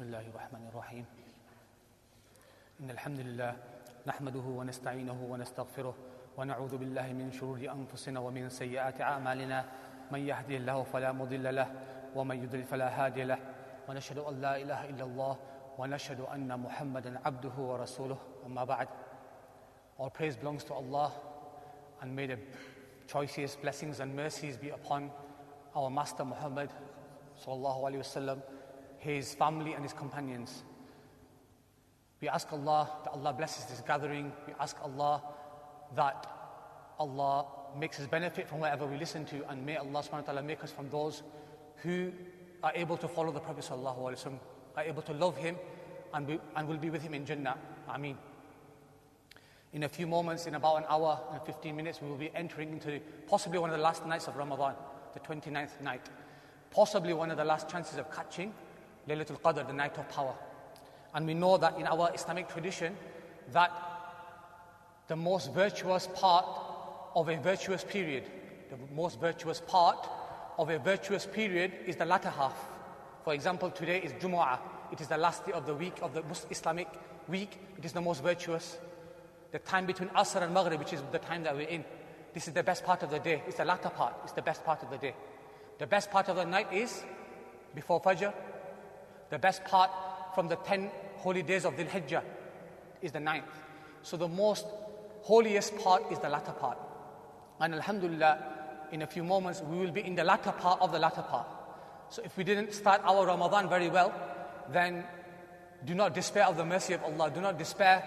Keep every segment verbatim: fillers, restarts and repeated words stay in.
بسم الله الرحمن الرحيم إن الحمد لله نحمده ونستعينه ونستغفره ونعوذ بالله من شرور أنفسنا ومن سيئات أعمالنا من يهده الله فلا مضل له ومن يضلل فلا هادي له ونشهد أن لا إله إلا الله ونشهد أن محمدا عبده ورسوله أما بعد. All praise belongs to Allah, and may the choicest blessings and mercies be upon our Master Muhammad sallallahu alaihi wasallam, his family and his companions. We ask Allah that Allah blesses this gathering. We ask Allah that Allah makes us benefit from whatever we listen to, and may Allah subhanahu wa ta'ala make us from those who are able to follow the Prophet sallallahu alaihi wasallam, are able to love him, and, be, and will be with him in Jannah. Ameen. In a few moments, in about an hour and fifteen minutes, we will be entering into possibly one of the last nights of Ramadan, the twenty-ninth night. Possibly one of the last chances of catching Laylatul Qadr, the night of power. And we know that in our Islamic tradition, that the most virtuous part of a virtuous period, the most virtuous part of a virtuous period is the latter half. For example, today is Jumu'ah. It is the last day of the week, of the Islamic week. It is the most virtuous. The time between Asr and Maghrib, which is the time that we're in, this is the best part of the day. It's the latter part. It's the best part of the day. The best part of the night is before Fajr. The best part from the ten holy days of Dhul Hijjah is the ninth. So the most holiest part is the latter part. And alhamdulillah, in a few moments, we will be in the latter part of the latter part. So if we didn't start our Ramadan very well, then do not despair of the mercy of Allah. Do not despair.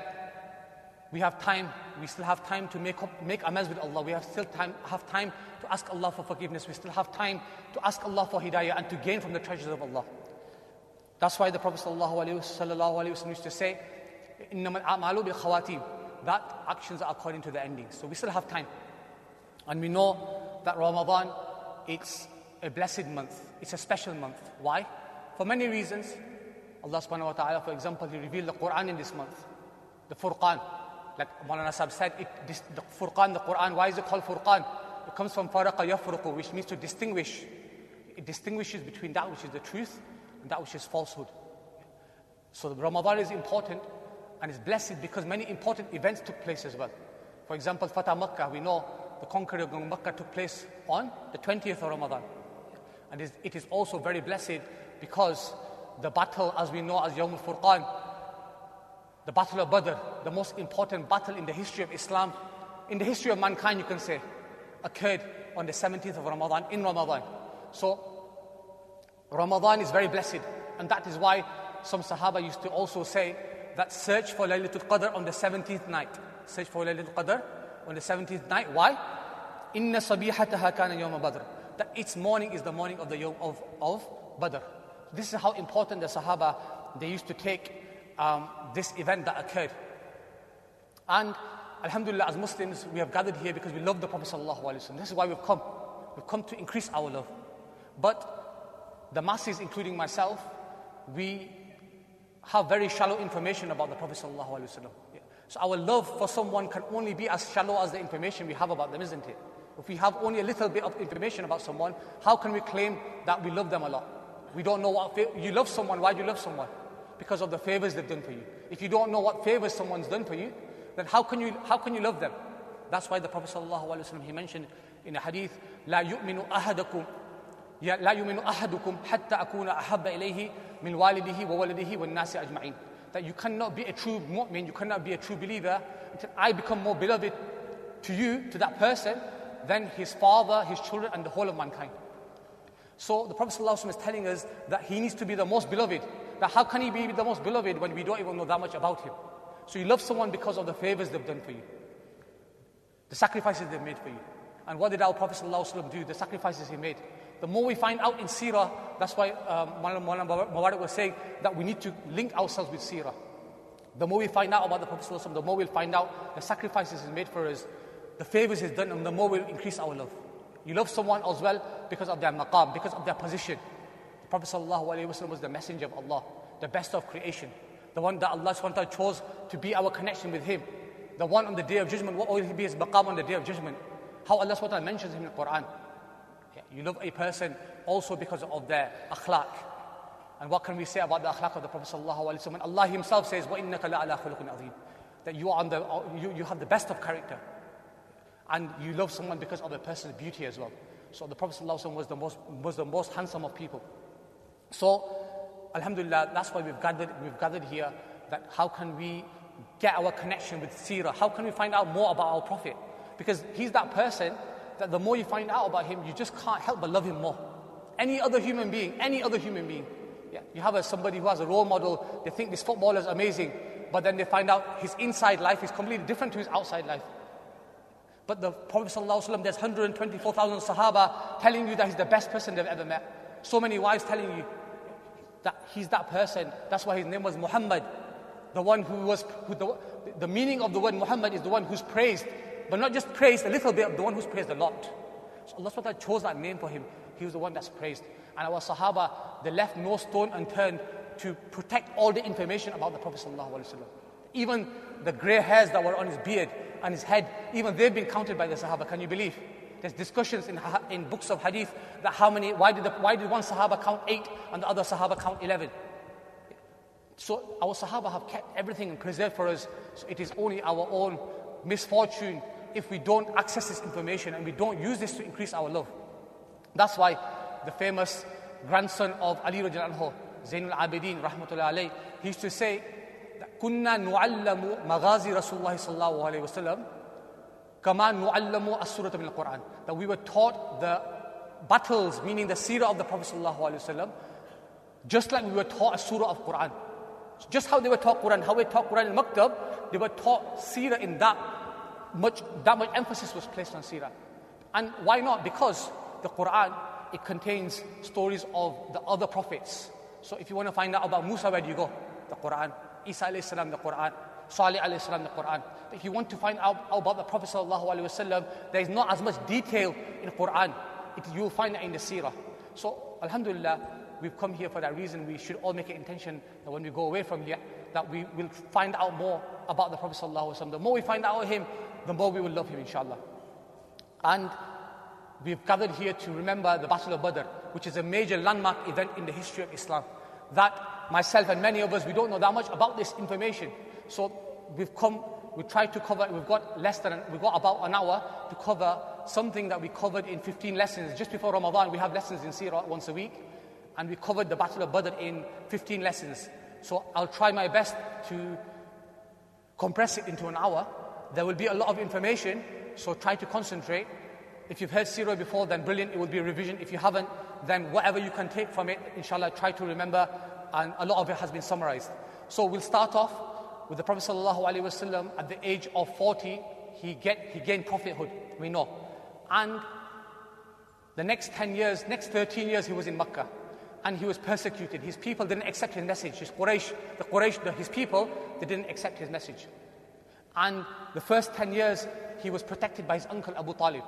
We have time. We still have time to make up, make amends with Allah. We have still time, have time to ask Allah for forgiveness. We still have time to ask Allah for hidayah and to gain from the treasures of Allah. That's why the Prophet sallallahu alaihi wasallam used to say, "Innamal a'malu bil khawatim," that actions are according to the endings. So we still have time, and we know that Ramadan, it's a blessed month. It's a special month. Why? For many reasons. Allah subhanahu wa ta'ala, for example, He revealed the Quran in this month, the Furqan. Like Maulana Sahib said, it, this, the Furqan, the Quran, why is it called Furqan? It comes from Faraqa Yafruqu, which means to distinguish. It distinguishes between that which is the truth and that which is falsehood. So Ramadan is important and is blessed because many important events took place as well. For example, Fatah Makkah, we know the conquering of Makkah took place on the twentieth of Ramadan. And it is also very blessed because the battle, as we know as Yawm al-Furqan, the Battle of Badr, the most important battle in the history of Islam, in the history of mankind, you can say, occurred on the seventeenth of Ramadan, in Ramadan. So, Ramadan is very blessed, and that is why some Sahaba used to also say that search for Laylatul Qadr on the seventeenth night. Search for Laylatul Qadr on the seventeenth night. Why? Inna sabihataha kana yawm Badr. That its morning is the morning of the Yawm of, of Badr. This is how important the Sahaba, they used to take Um, this event that occurred. And alhamdulillah, as Muslims, we have gathered here because we love the Prophet sallallahu alaihi wasallam. This is why we've come. We've come to increase our love. But the masses, including myself, we have very shallow information about the Prophet sallallahu alaihi wasallam. Yeah. So our love for someone can only be as shallow as the information we have about them, isn't it? If we have only a little bit of information about someone, how can we claim that we love them a lot? We don't know what you love someone. Why do you love someone? Because of the favors they've done for you. If you don't know what favors someone's done for you, then how can you how can you love them? That's why the Prophet sallallahu alaihi wasallam, he mentioned in a hadith, لا يؤمن أحدكم لا يؤمن أحدكم حتى أكون أحب إليه من والده وولده والناس أجمعين. That you cannot be a true mu'min, you cannot be a true believer until I become more beloved to you, to that person, than his father, his children, and the whole of mankind. So the Prophet sallallahu alaihi wasallam is telling us that he needs to be the most beloved. Now, how can he be the most beloved when we don't even know that much about him? So you love someone because of the favors they've done for you, the sacrifices they've made for you. And what did our Prophet ﷺ do? The sacrifices he made. The more we find out in Seerah, that's why um, Maulana Mubarak was saying that we need to link ourselves with Seerah. The more we find out about the Prophet ﷺ, the more we'll find out the sacrifices he's made for us, the favors he's done, and the more we'll increase our love. You love someone as well because of their maqam, because of their position. The Prophet ﷺ was the messenger of Allah, the best of creation, the one that Allah subhanahu wa ta'ala chose to be our connection with Him, the one on the Day of Judgment. What will He be his maqam on the Day of Judgment? How Allah subhanahu wa ta'ala mentions Him in the Quran. Yeah, you love a person also because of their akhlaq. And what can we say about the akhlaq of the Prophet sallallahu alaihi wasallam? Allah himself says, وَإِنَّكَ لَعَلَىٰ خُلُقٍ عَظِيمٍ, that you are on the, you, you have the best of character. And you love someone because of a person's beauty as well. So the Prophet sallallahu alaihi wasallam was the most, was the most handsome of people. So, alhamdulillah, that's why we've gathered, we've gathered here, that how can we get our connection with seerah? How can we find out more about our Prophet? Because he's that person that the more you find out about him, you just can't help but love him more. Any other human being, any other human being. Yeah, you have a, somebody who has a role model, they think this footballer is amazing, but then they find out his inside life is completely different to his outside life. But the Prophet ﷺ, there's one hundred twenty-four thousand Sahaba telling you that he's the best person they've ever met. So many wives telling you that he's that person. That's why his name was Muhammad. The one who was, who the, the meaning of the word Muhammad is the one who's praised, but not just praised a little bit, the one who's praised a lot. So Allah subhanahu wa ta'ala chose that name for him. He was the one that's praised. And our Sahaba, they left no stone unturned to protect all the information about the Prophet sallallahu alaihi wasallam. Even the grey hairs that were on his beard and his head, even they've been counted by the Sahaba. Can you believe? There's discussions in, in books of hadith that how many, why did, the, why did one Sahaba count eight and the other Sahaba count eleven? So our Sahaba have kept everything and preserved for us. So it is only our own misfortune if we don't access this information and we don't use this to increase our love. That's why the famous grandson of Ali radiallahu anhu, Zainul Abidin rahmatullahi alayhi, he used to say, "Kunna nu'allamu maghazi Rasulullah sallallahu alayhi wa sallam kama nu'allamu as-surata min al-Quran." That we were taught the battles, meaning the seerah of the Prophet sallallahu alayhi wa sallam, just like we were taught a surah of Quran. Just how they were taught Quran, how we taught Quran in Maktab, they were taught seerah in that much, that much emphasis was placed on seerah. And why not? Because the Quran, it contains stories of the other prophets. So if you want to find out about Musa, where do you go? The Quran. Isa alayhi salam, the Quran. Salih alayhi salam, the Quran. But if you want to find out about the Prophet sallallahu alaihi wasallam, there is not as much detail in Quran. It, you will find it in the seerah. So, alhamdulillah, we've come here for that reason. We should all make an intention that when we go away from here, that we will find out more about the Prophet sallallahu alaihi wasallam. The more we find out about him, the more we will love him, inshallah. And we've gathered here to remember the Battle of Badr, which is a major landmark event in the history of Islam. That myself and many of us, we don't know that much about this information. So we've come, we tried to cover, we've got less than, we've got about an hour to cover something that we covered in fifteen lessons. Just before Ramadan, we have lessons in Seerah once a week. And we covered the Battle of Badr in fifteen lessons. So I'll try my best to compress it into an hour. There will be a lot of information, so try to concentrate. If you've heard Seerah before, then brilliant, it will be a revision. If you haven't, then whatever you can take from it, inshallah, try to remember, and a lot of it has been summarized. So we'll start off with the Prophet sallallahu alaihi wasallam. At the age of forty, he, get, he gained prophethood, we know. And the next ten years, next thirteen years, he was in Makkah. And he was persecuted. His people didn't accept his message. His Quraysh, the Quraysh, the, his people, they didn't accept his message. And the first ten years, he was protected by his uncle Abu Talib,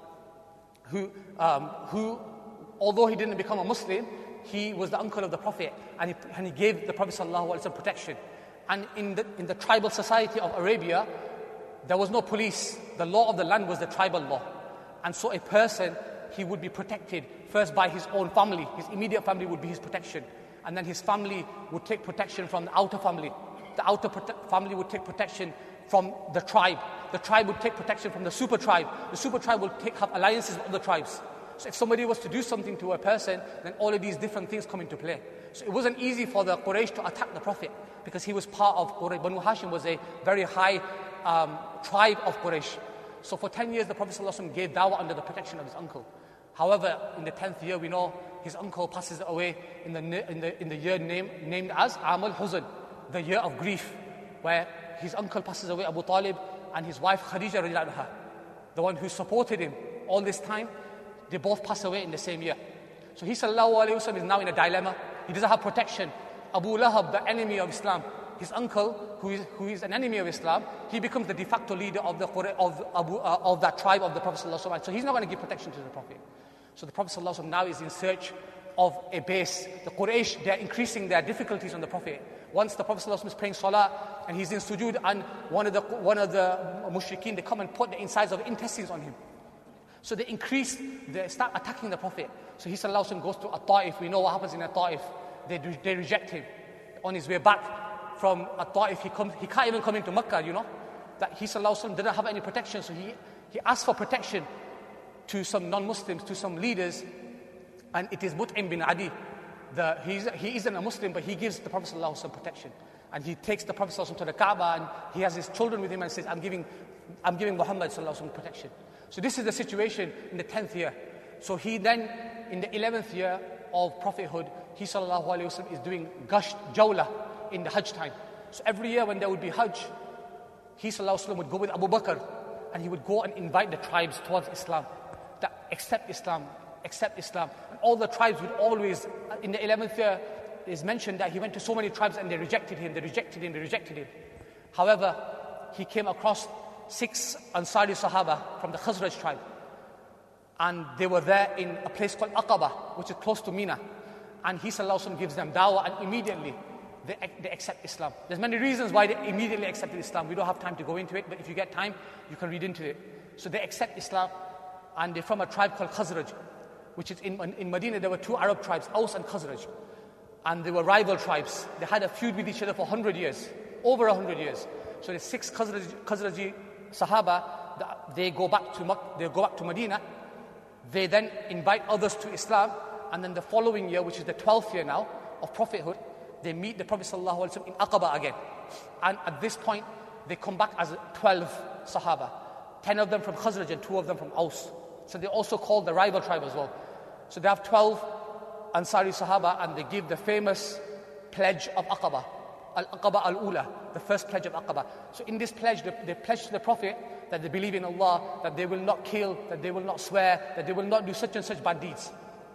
who, um, who, although he didn't become a Muslim, he was the uncle of the Prophet, and he, and he gave the Prophet sallallahu alaihi wasallam protection. And in the, in the tribal society of Arabia, there was no police. The law of the land was the tribal law. And so a person, he would be protected first by his own family. His immediate family would be his protection. And then his family would take protection from the outer family. The outer prote- family would take protection from the tribe. The tribe would take protection from the super tribe. The super tribe would take, have alliances with other tribes. So if somebody was to do something to a person, then all of these different things come into play. So it wasn't easy for the Quraysh to attack the Prophet because he was part of Quraysh. Banu Hashim was a very high um, tribe of Quraysh. So for ten years, the Prophet ﷺ gave dawah under the protection of his uncle. However, in the tenth year, we know his uncle passes away in the, in the, in the year named, named as Amal Huzn, the year of grief, where his uncle passes away, Abu Talib, and his wife Khadija radiallahu anha, the one who supported him all this time, they both pass away in the same year. So he sallallahu alayhi wa sallam is now in a dilemma. He doesn't have protection. Abu Lahab, the enemy of Islam, his uncle, who is, who is an enemy of Islam, he becomes the de facto leader of, the, of, Abu, uh, of that tribe of the Prophet sallallahu alayhi wa sallam. So he's not going to give protection to the Prophet. So the Prophet ﷺ now is in search of a base. The Quraysh, they're increasing their difficulties on the Prophet. Once the Prophet ﷺ is praying salah and he's in sujood, and one of the one of the mushrikeen, they come and put the insides of intestines on him. So they increase, they start attacking the Prophet. So he ﷺ goes to a Ta'if. We know what happens in a Ta'if. they, they reject him. On his way back from At-Ta'if, he, comes, he can't even come into Makkah, you know. That he sallallahu alaihi wasallam didn't have any protection, so he, he asked for protection to some non-Muslims, to some leaders, and it is Mut'im bin Adi. The, he's, he isn't a Muslim, but he gives the Prophet sallallahu alaihi wasallam protection. And he takes the Prophet sallallahu alaihi wasallam to the Kaaba, and he has his children with him and says, I'm giving, I'm giving Muhammad sallallahu alaihi wasallam protection. So this is the situation in the tenth year. So he then, in the eleventh year of prophethood, he sallallahu alaihi wasallam is doing gasht, jawla, in the Hajj time. So every year when there would be Hajj, he sallallahu alaihi wasallam would go with Abu Bakr, and he would go and invite the tribes towards Islam. That accept Islam, accept Islam. And all the tribes would always, in the eleventh year, it is mentioned that he went to so many tribes and they rejected him, they rejected him, they rejected him. However, he came across six Ansari Sahaba from the Khazraj tribe. And they were there in a place called Aqaba, which is close to Mina. And he sallallahu alaihi wasallam gives them dawah, and immediately they, they accept Islam. There's many reasons why they immediately accepted Islam. We don't have time to go into it, but if you get time, you can read into it. So they accept Islam, and they're from a tribe called Khazraj, which is in, in Medina. There were two Arab tribes, Aus and Khazraj. And they were rival tribes. They had a feud with each other for one hundred years, over one hundred years. So the six Khazraj, Khazraji Sahaba, they go back to Mak- they go back to Medina. They then invite others to Islam, and then the following year, which is the twelfth year now of prophethood, they meet the Prophet sallallahu alaihi wasallam in Aqaba again. And at this point, they come back as twelve Sahaba, ten of them from Khazraj and two of them from Aus. So they're also called the rival tribe as well. So they have twelve Ansari Sahaba, and they give the famous pledge of Aqaba, Al-Aqaba Al-Ula, the first pledge of Aqaba. So in this pledge, they, they pledge to the Prophet that they believe in Allah, that they will not kill, that they will not swear, that they will not do such and such bad deeds.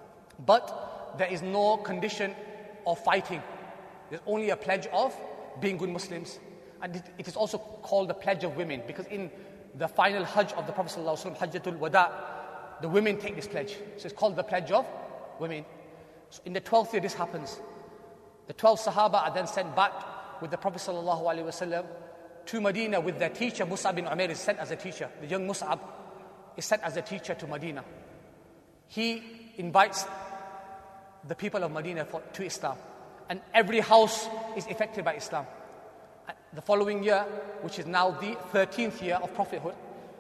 But there is no condition of fighting. There's only a pledge of being good Muslims. And it, it is also called the pledge of women, because in the final Hajj of the Prophet ﷺ, Hajjatul Wada, the women take this pledge. So it's called the pledge of women. So in the twelfth year, this happens. The twelve Sahaba are then sent back with the Prophet ﷺ to Medina with their teacher. Mus'ab bin Umair is sent as a teacher. The young Mus'ab is sent as a teacher to Medina. He invites the people of Medina for, to Islam. And every house is affected by Islam. The following year, which is now the thirteenth year of prophethood,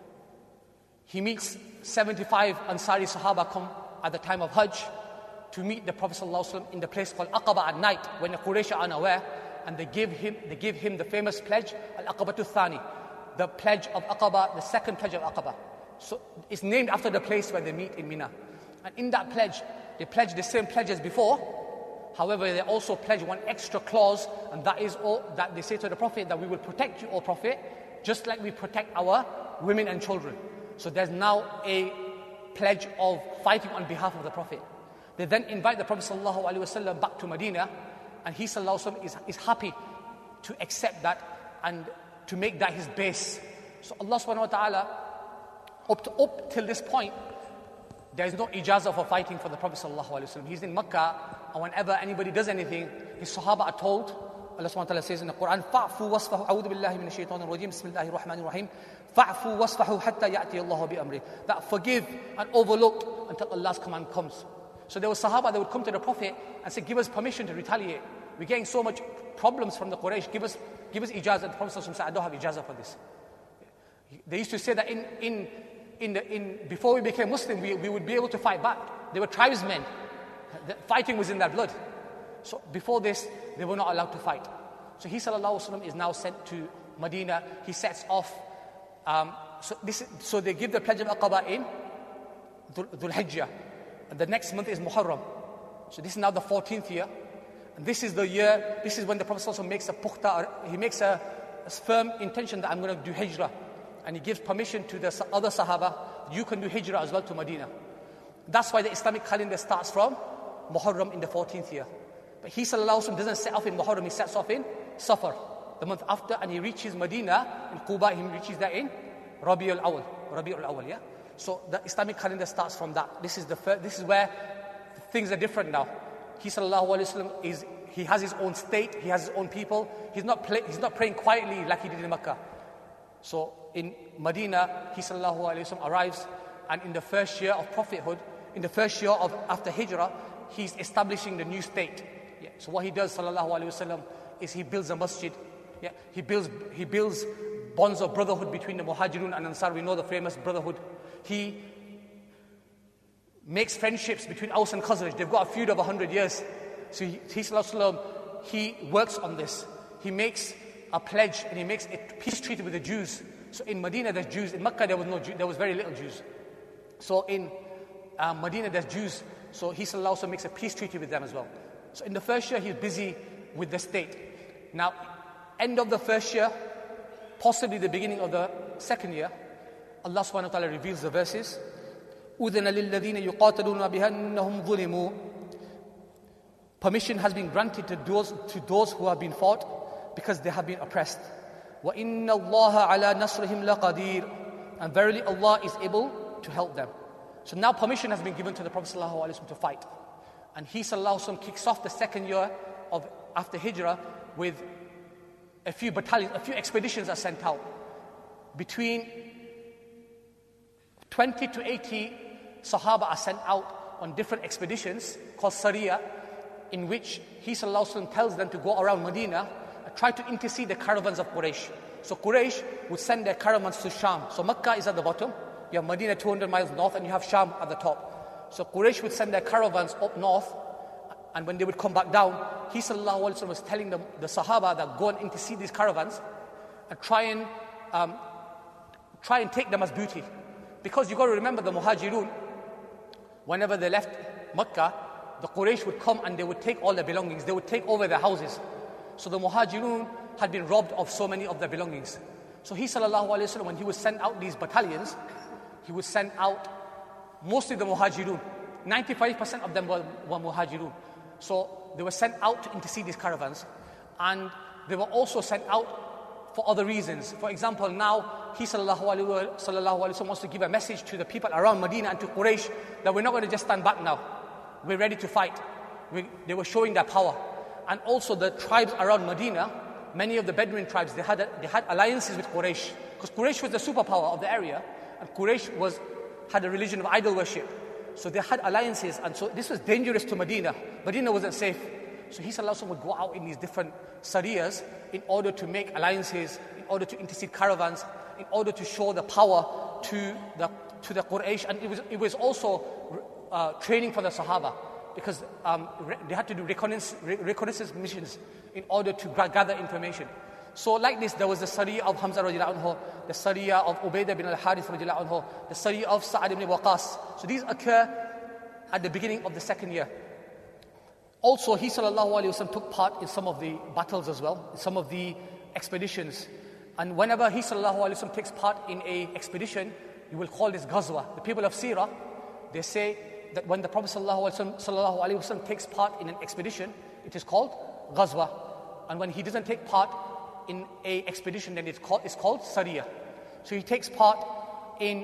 he meets seventy-five Ansari Sahaba come at the time of Hajj to meet the Prophet ﷺ in the place called Aqaba at night, when the Quraysh are unaware, and they give him they give him the famous pledge, Al-Aqabatu Thani, the pledge of Aqaba, the second pledge of Aqaba. So it's named after the place where they meet in Mina. And in that pledge, they pledge the same pledge as before. However, they also pledge one extra clause, and that is all that they say to the Prophet, that we will protect you, O Prophet, just like we protect our women and children. So there's now a pledge of fighting on behalf of the Prophet. They then invite the Prophet ﷺ back to Medina, and he ﷺ is, is happy to accept that and to make that his base. So Allah subhanahu wa ta'ala, up, to, up till this point, there is no ijazah for fighting for the Prophet ﷺ. He's in Makkah, and whenever anybody does anything, his Sahaba are told, Allah subhanahu wa ta'ala says in the Quran, فَعْفُوا وَاصْفَحُوا أَعُوذُ بِاللَّهِ مِنَ الشَّيْطَانِ الرَّجِيمِ بِسْمِ اللَّهِ الرَّحْمَنِ الرَّحِيمِ فَعْفُوا وَاصْفَحُوا حَتَّى يَأْتِيَ اللَّهُ بِأَمْرِهِ. That forgive and overlook until Allah's command comes. So there were Sahaba that would come to the Prophet and say, give us permission to retaliate. We're getting so much problems from the Quraysh. Give us, give us ijazah. The Prophet said, I don't have ijazah for this. They used to say that in, in, in the, in, before we became Muslim, we, we would be able to fight back. They were tribesmen. The fighting was in their blood. So before this, they were not allowed to fight. So he sallallahu alaihi wasallam is now sent to Medina. He sets off. Um, so, this, so they give the pledge of Aqaba in Dhul Hijjah. And the next month is Muharram. So this is now the fourteenth year. And this is the year, this is when the Prophet ﷺ makes a pukhta, he makes a, a firm intention that I'm going to do hijrah. And he gives permission to the other Sahaba, you can do hijrah as well to Medina. That's why the Islamic calendar starts from Muharram in the fourteenth year. But he sallallahu alaihi wasallam doesn't set off in Muharram, he sets off in Safar, the month after, and he reaches Medina, in Quba, he reaches there in Rabi'ul Awal, Rabi'ul Awal, yeah? So the Islamic calendar starts from that. This is the first, this is where things are different now. He sallallahu alaihi wasallam is he has his own state, he has his own people. He's not play, he's not praying quietly like he did in Makkah. So in Medina, he sallallahu alaihi wasallam arrives, and in the first year of prophethood, in the first year of after Hijrah, he's establishing the new state. Yeah. So what he does, sallallahu alaihi wasallam, is he builds a masjid. Yeah. He builds he builds bonds of brotherhood between the Muhajirun and Ansar. We know the famous brotherhood. He makes friendships between Aus and Khazraj. They've got a feud of a hundred years. So he, he, sallallahu alaihi wasallam, he works on this. He makes a pledge and he makes a peace treaty with the Jews. So in Medina there's Jews. In Mecca there was no Jew, there was very little Jews. So in uh, Medina there's Jews. So he sallallahu alaihi wasallam makes a peace treaty with them as well. So in the first year he's busy with the state. Now, end of the first year, possibly the beginning of the second year, Allah subhanahu wa ta'ala reveals the verses. أُذِنَ لِلَّذِينَ يُقَاتَلُونَ بِأَنَّهُمْ ظُلِمُوا. Permission has been granted to those, to those who have been fought because they have been oppressed. وَإِنَّ اللَّهَ عَلَى نَصْرِهِمْ لَقَدِيرٌ. And verily Allah is able to help them. So now permission has been given to the Prophet ﷺ to fight. And he ﷺ kicks off the second year of after Hijrah with a few battalions, a few expeditions are sent out. Between twenty to eighty Sahaba are sent out on different expeditions called Sariya, in which he ﷺ tells them to go around Medina and try to intercede the caravans of Quraysh. So Quraysh would send their caravans to Sham. So Mecca is at the bottom, you have Medina two hundred miles north, and you have Sham at the top. So Quraysh would send their caravans up north, and when they would come back down, he sallallahu alaihi wasallam was telling them, the Sahaba, that go and intercede these caravans and try and um, try and take them as booty. Because you got to remember the Muhajirun, whenever they left Mecca, the Quraysh would come and they would take all their belongings. They would take over their houses. So the Muhajirun had been robbed of so many of their belongings. So he sallallahu alaihi wasallam, when he would send out these battalions, he would send out mostly the Muhajirun. ninety-five percent of them were, were Muhajirun. So they were sent out to intercede these caravans, and they were also sent out for other reasons. For example, now he sallallahu alaihi wasallam wants to give a message to the people around Medina and to Quraysh that we're not going to just stand back now. We're ready to fight. We, they were showing their power. And also the tribes around Medina, many of the Bedouin tribes, they had, a, they had alliances with Quraysh. Because Quraysh was the superpower of the area, and Quraysh was, had a religion of idol worship. So they had alliances, and so this was dangerous to Medina. Medina wasn't safe. So he sallallahu would go out in these different sariyas in order to make alliances, in order to intercede caravans, in order to show the power to the to the Quraysh. And it was it was also uh, training for the Sahaba, because um, re- they had to do reconnaissance, re- reconnaissance missions in order to gra- gather information. So like this, there was the Sariya of Hamza radiallahu anhu, the Sariya of Ubaidah bin al-Harith radiallahu anhu, the Sariya of Sa'ad ibn Waqas. So these occur at the beginning of the second year. Also, he sallallahu alayhi wa sallam took part in some of the battles as well, in some of the expeditions. And whenever he sallallahu alayhi wa sallam takes part in a expedition, you will call this Ghazwa. The people of Sirah, they say that when the Prophet sallallahu alayhi wa sallam takes part in an expedition, it is called Ghazwa. And when he doesn't take part in a expedition, then it's called, it's called Sariya. So he takes part in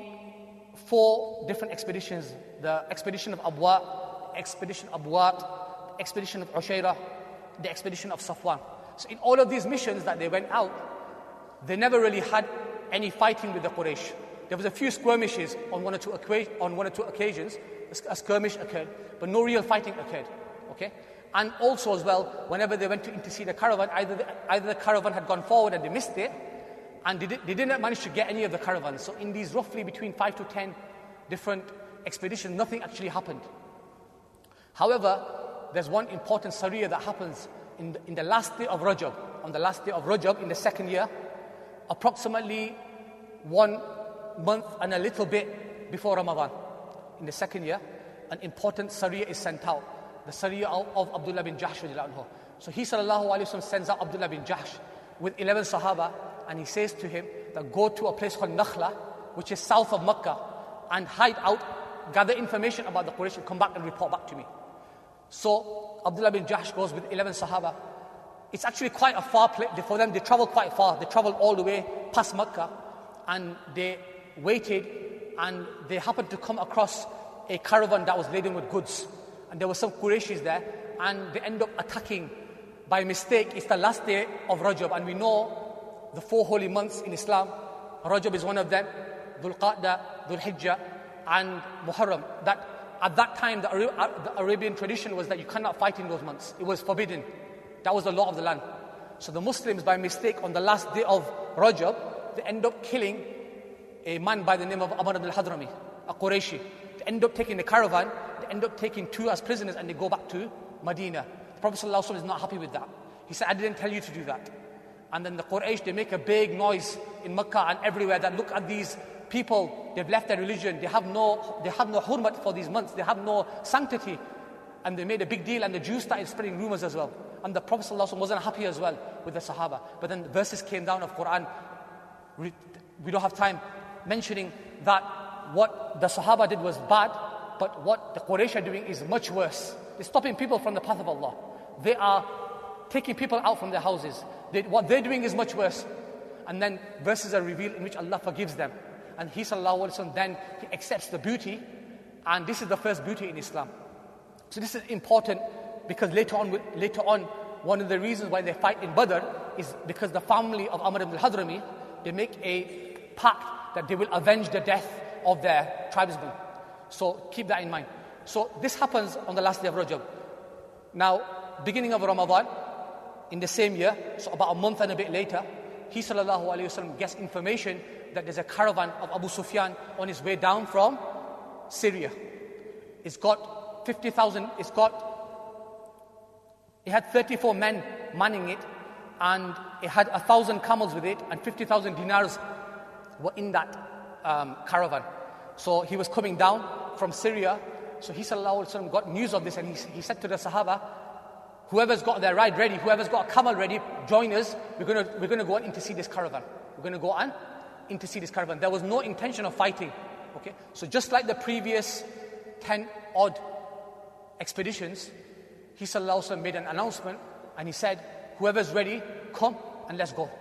four different expeditions: the expedition of Abwa, expedition of Buat, expedition of Ushaira, the expedition of Safwan. So in all of these missions that they went out, they never really had any fighting with the Quraysh. There was a few skirmishes on one or two on one or two occasions. A skirmish occurred, but no real fighting occurred. Okay. And also as well, whenever they went to intercede a caravan, either the, either the caravan had gone forward and they missed it, and they, did, they didn't manage to get any of the caravans. So in these roughly between five to ten different expeditions, nothing actually happened. However, there's one important Sariya that happens in the, in the last day of Rajab. On the last day of Rajab in the second year, approximately one month and a little bit before Ramadan, in the second year, an important Sariya is sent out. The Sariya of, of Abdullah bin Jahsh radiallahu anhu. So he sallallahu alayhi wa sallam sends out Abdullah bin Jahsh with eleven Sahaba, and he says to him that go to a place called Nakhla, which is south of Makkah, and hide out, gather information about the Quraysh, and come back and report back to me. So Abdullah bin Jahsh goes with eleven Sahaba. It's actually quite a far place for them. They traveled quite far. They traveled all the way past Makkah, and they waited, and they happened to come across a caravan that was laden with goods. And there were some Qurayshis there, and they end up attacking by mistake. It's the last day of Rajab, and we know the four holy months in Islam. Rajab is one of them, Dhul Qa'dah, Dhul Hijjah, and Muharram. That at that time, the, Ara- the Arabian tradition was that you cannot fight in those months. It was forbidden. That was the law of the land. So the Muslims, by mistake, on the last day of Rajab, they end up killing a man by the name of Amr ibn al-Hadrami, a Qurayshi. They end up taking the caravan, they end up taking two as prisoners, and they go back to Medina. The Prophet ﷺ is not happy with that. He said, I didn't tell you to do that. And then the Quraysh, they make a big noise in Mecca and everywhere that look at these people, they've left their religion, they have no they have no hurmat for these months, they have no sanctity. And they made a big deal, and the Jews started spreading rumors as well. And the Prophet ﷺ wasn't happy as well with the Sahaba. But then verses came down of Quran. We don't have time mentioning that what the Sahaba did was bad, but what the Quraysh are doing is much worse. They're stopping people from the path of Allah. They are taking people out from their houses. They, what they're doing is much worse. And then verses are revealed in which Allah forgives them. And He sallallahu alaihi wasallam then He accepts the beauty, and this is the first beauty in Islam. So this is important because later on, later on, one of the reasons why they fight in Badr is because the family of Amr ibn al-Hadrami, they make a pact that they will avenge the death of their tribesmen. So keep that in mind. So this happens on the last day of Rajab. Now, beginning of Ramadan, in the same year, so about a month and a bit later, he sallallahu alayhi wasallam gets information that there's a caravan of Abu Sufyan on his way down from Syria. It's got fifty thousand, it's got, it had thirty-four men manning it, and it had a thousand camels with it, and fifty thousand dinars were in that um, caravan. So he was coming down from Syria. So he sallallahu alayhi wasallam got news of this, and he, he said to the Sahaba, whoever's got their ride ready, whoever's got a camel ready, join us. We're going to we're going to go and intercede this caravan. We're going to go and intercede this caravan. There was no intention of fighting. Okay, so just like the previous ten odd expeditions, he sallallahu alaihi wasallam made an announcement, and he said, whoever's ready, come and let's go.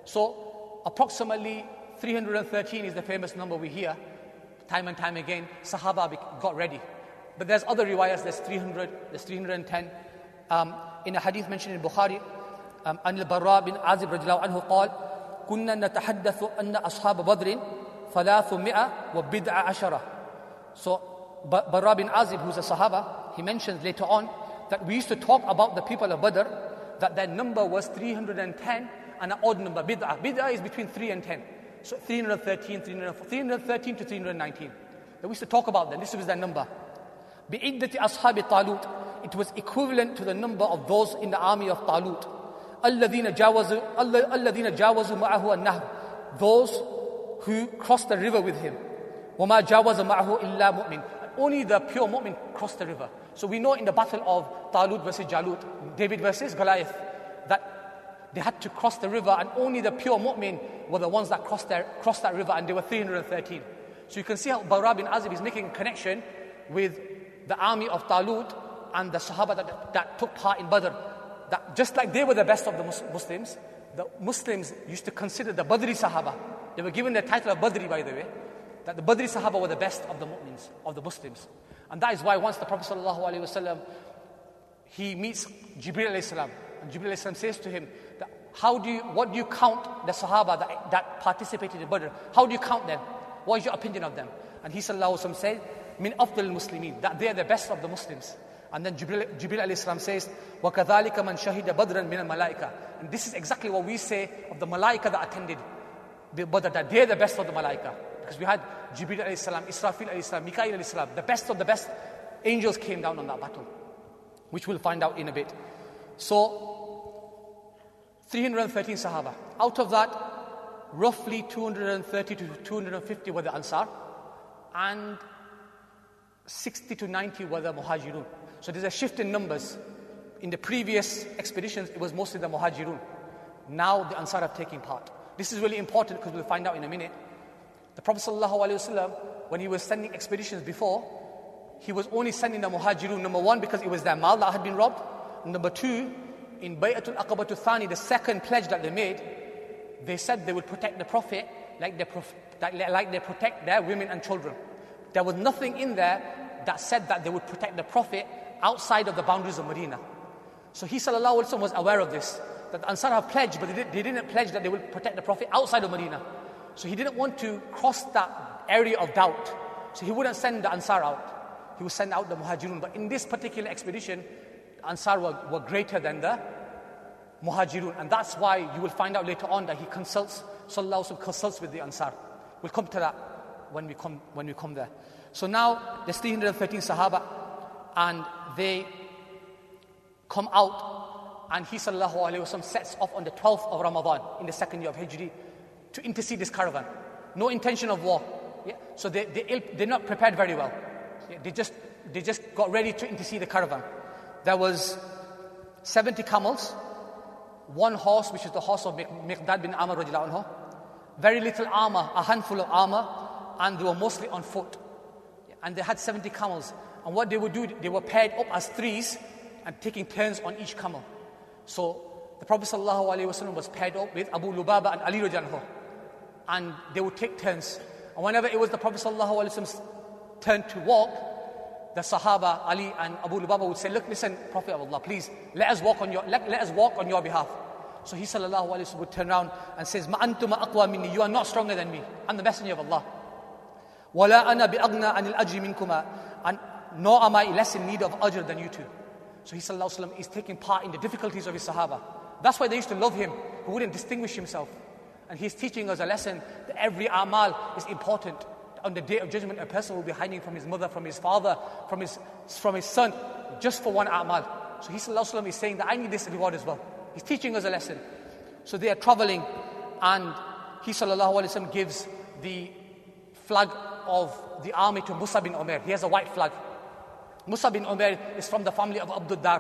So approximately three hundred thirteen is the famous number we hear time and time again. Sahaba got ready, but there's other riwayas. There's three hundred, there's three hundred ten. Um, in a hadith mentioned in Bukhari, um, عن البراء بن عازب رضي الله عنه قال كنا نتحدث أن أصحاب بدر ثلاثمائة وبضع عشرة. So Bara bin Azib, who's a Sahaba, he mentions later on that we used to talk about the people of Badr, that their number was three hundred ten and an odd number, bid'ah. Bid'ah is between three and ten. So three hundred thirteen, three hundred thirteen to three hundred nineteen. That we used to talk about them. This was their number. بِعِدَّةِ أَصْحَابِ طَالُوتِ. It was equivalent to the number of those in the army of Talut. الَّذِينَ جَاوَزُوا الَّذِينَ جَاوَزُوا مَعَهُ النَّهْرِ. Those who crossed the river with him. وَمَا جَاوَزَ مَعَهُ إِلَّا مُؤْمِنٌ. Only the pure mu'min crossed the river. So we know in the battle of Talut versus Jalut, David versus Goliath, that they had to cross the river, and only the pure mu'min were the ones that crossed, their, crossed that river, and they were three hundred thirteen. So you can see how Bara bin Azib is making a connection with the army of Talut and the Sahaba that, that took part in Badr. That just like they were the best of the Muslims, the Muslims used to consider the Badri Sahaba. They were given the title of Badri, by the way, that the Badri Sahaba were the best of the mu'mins, of the Muslims. And that is why once the Prophet sallallahu alaihi wasallam, he meets Jibreel alayhi salam, and Jibreel alayhi salam says to him, that how do you, what do you count the Sahaba that, that participated in Badr? How do you count them? What is your opinion of them? And he sallallahu alaihi wasallam said, min afdal muslimin, that they are the best of the Muslims. And then Jibreel, Jibreel alayhi salam says, وَكَذَلِكَ مَنْ شَهِدَ بَدْرًا مِنَ الْمَلَائِكَةِ. And this is exactly what we say of the Malaika that attended Badr, that they're the best of the Malaika. Because we had Jibreel alayhi salam, Israfil alayhi salam, Mikail alayhi salam, the best of the best angels came down on that battle, which we'll find out in a bit. So, three hundred thirteen Sahaba. Out of that, roughly two hundred thirty to two hundred fifty were the Ansar, and sixty to ninety were the Muhajirun. So there's a shift in numbers. In the previous expeditions, it was mostly the Muhajirun. Now the Ansar have taken part. This is really important because we'll find out in a minute. The Prophet ﷺ, when he was sending expeditions before, he was only sending the Muhajirun, number one, because it was their mal that had been robbed. And number two, in Bay'atul Aqabatul Thani, the second pledge that they made, they said they would protect the Prophet like they, prof- like they protect their women and children. There was nothing in there that said that they would protect the Prophet outside of the boundaries of Medina. So he sallallahu alaihi wasallam was aware of this, that the Ansar have pledged, but they, did, they didn't pledge that they would protect the Prophet outside of Medina. So he didn't want to cross that area of doubt. So he wouldn't send the Ansar out. he would send out the Muhajirun. But in this particular expedition, the Ansar were, were greater than the Muhajirun. And that's why you will find out later on that he consults, Sallallahu Alaihi Wasallam consults with the Ansar. We'll come to that when we come, when we come there. So now, there's three hundred thirteen Sahaba, and they come out, and he Sallallahu Alaihi Wasallam sets off on the twelfth of Ramadan, in the second year of Hijri, to intercede this caravan. No intention of war. Yeah? So they, they, they're not prepared very well. Yeah? They, just, they just got ready to intercede the caravan. There was seventy camels, one horse, which is the horse of Miqdad bin Amr radiallahu anhu, very little armor, a handful of armor, and they were mostly on foot. Yeah? And they had seventy camels. And what they would do, they were paired up as threes and taking turns on each camel. So the Prophet ﷺ was paired up with Abu Lubaba and Ali radiallahu anhu. And they would take turns. And whenever it was the Prophet ﷺ's turn to walk, the Sahaba, Ali and Abu Lubaba would say, look, listen, Prophet of Allah, please, let us walk on your, let, let us walk on your behalf. So he Sallallahu Alaihi Wasallam would turn around and says, Ma antuma aqwa minni, you are not stronger than me. I'm the messenger of Allah. Wala ana bi aghna anil ajri minkuma, and nor am I less in need of ajr than you two. So he Sallallahu Alaihi Wasallam is taking part in the difficulties of his Sahaba. That's why they used to love him, who wouldn't distinguish himself. And he's teaching us a lesson that every amal is important. On the day of judgment, a person will be hiding from his mother, from his father, from his, from his son, just for one amal. So he Sallallahu Alaihi Wasallam is saying that I need this reward as well. He's teaching us a lesson. So they are traveling, and he Sallallahu Alaihi Wasallam gives the flag of the army to Musa bin Umair. He has a white flag. Musa bin Umair is from the family of Abdul Dar.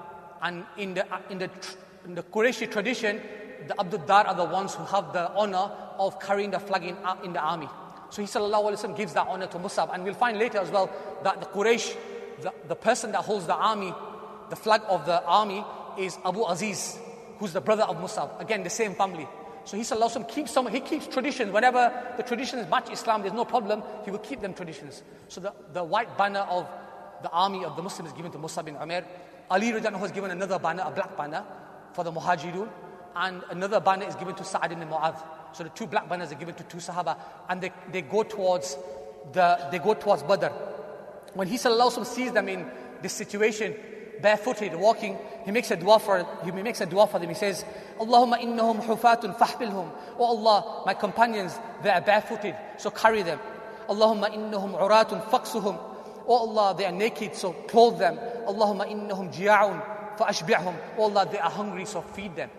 And in the, in the, in the Qurayshi tradition, the Abdul Dar are the ones who have the honor of carrying the flag in, in the army. So he Sallallahu Alaihi Wasallam gives that honor to Musab. And we'll find later as well that the Quraysh, the, the person that holds the army, the flag of the army, is Abu Aziz, who's the brother of Musab. Again, the same family. So he Sallallahu Alaihi Wasallam keeps some, he keeps traditions. Whenever the traditions match Islam, there's no problem. He will keep them traditions. So the, the white banner of the army of the Muslims is given to Musa bin Umair. Ali radiallahu anhu has given another banner, a black banner, for the Muhajirun. And another banner is given to Sa'ad ibn Mu'adh. So the two black banners are given to two Sahaba, and they, they go towards the they go towards Badr. When he Sallallahu Alaihi Wasallam sees them in this situation, barefooted, walking, he makes a dua for he makes a dua for them. He says, Allahumma innahum hufatun fahbilhum. Oh Allah, my companions, they are barefooted, so carry them. Allahumma innahum uratun faqsuhum. Oh Allah, they are naked, so clothe them. Allahumma innahum jia'un fa ashbi'hum. Oh Allah, they are hungry, so feed them.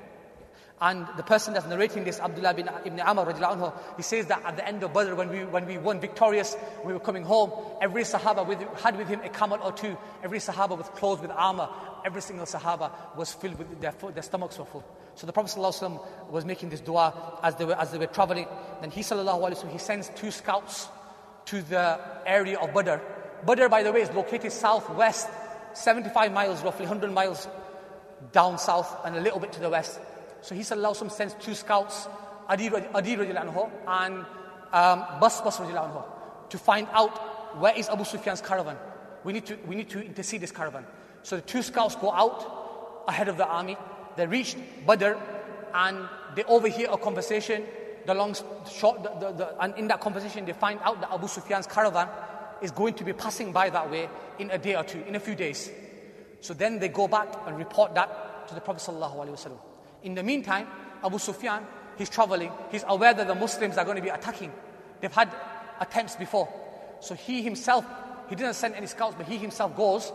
And the person that's narrating this, Abdullah bin Ibn Amr radiallahu anhu, he says that at the end of Badr, when we when we won victorious, we were coming home, every Sahaba with, had with him a camel or two. Every Sahaba was clothed with armor. Every single Sahaba was filled with their their stomachs were full. So the Prophet sallallahu alaihi wasallam was making this dua as they were as they were traveling. Then he sallallahu alaihi wasallam he sends two scouts to the area of Badr. Badr, by the way, is located southwest, seventy-five miles, roughly one hundred miles down south, and a little bit to the west. So he Sallallahu Alaihi Wasallam sends two scouts, Adi radiallahu anhu and um, Bas Bas radiallahu anhu, to find out where is Abu Sufyan's caravan. We need to we need to intercede this caravan. So the two scouts go out ahead of the army. They reach Badr, and they overhear a conversation. The long short, the, the, the, and in that conversation, they find out that Abu Sufyan's caravan is going to be passing by that way in a day or two, in a few days. So then they go back and report that to the Prophet Sallallahu Alaihi Wasallam. In the meantime, Abu Sufyan, he's traveling. He's aware that the Muslims are going to be attacking. They've had attempts before. So he himself, he didn't send any scouts, but he himself goes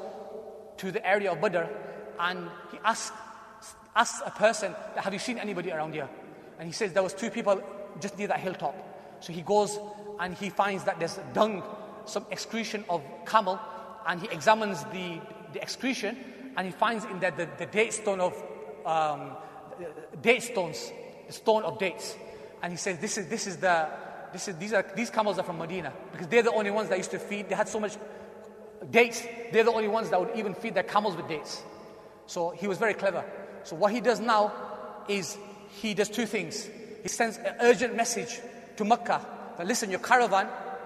to the area of Badr, and he asks, asks a person, have you seen anybody around here? And he says there was two people just near that hilltop. So he goes and he finds that there's dung, some excretion of camel, and he examines the, the excretion, and he finds in there the, the date stone of um, date stones, the stone of dates. And he says, this is this is the this is these are these camels are from Medina, because they're the only ones that used to feed. They had so much dates. They're the only ones that would even feed their camels with dates. So he was very clever. So what he does now is he does two things. He sends an urgent message to Mecca that, listen, your caravan,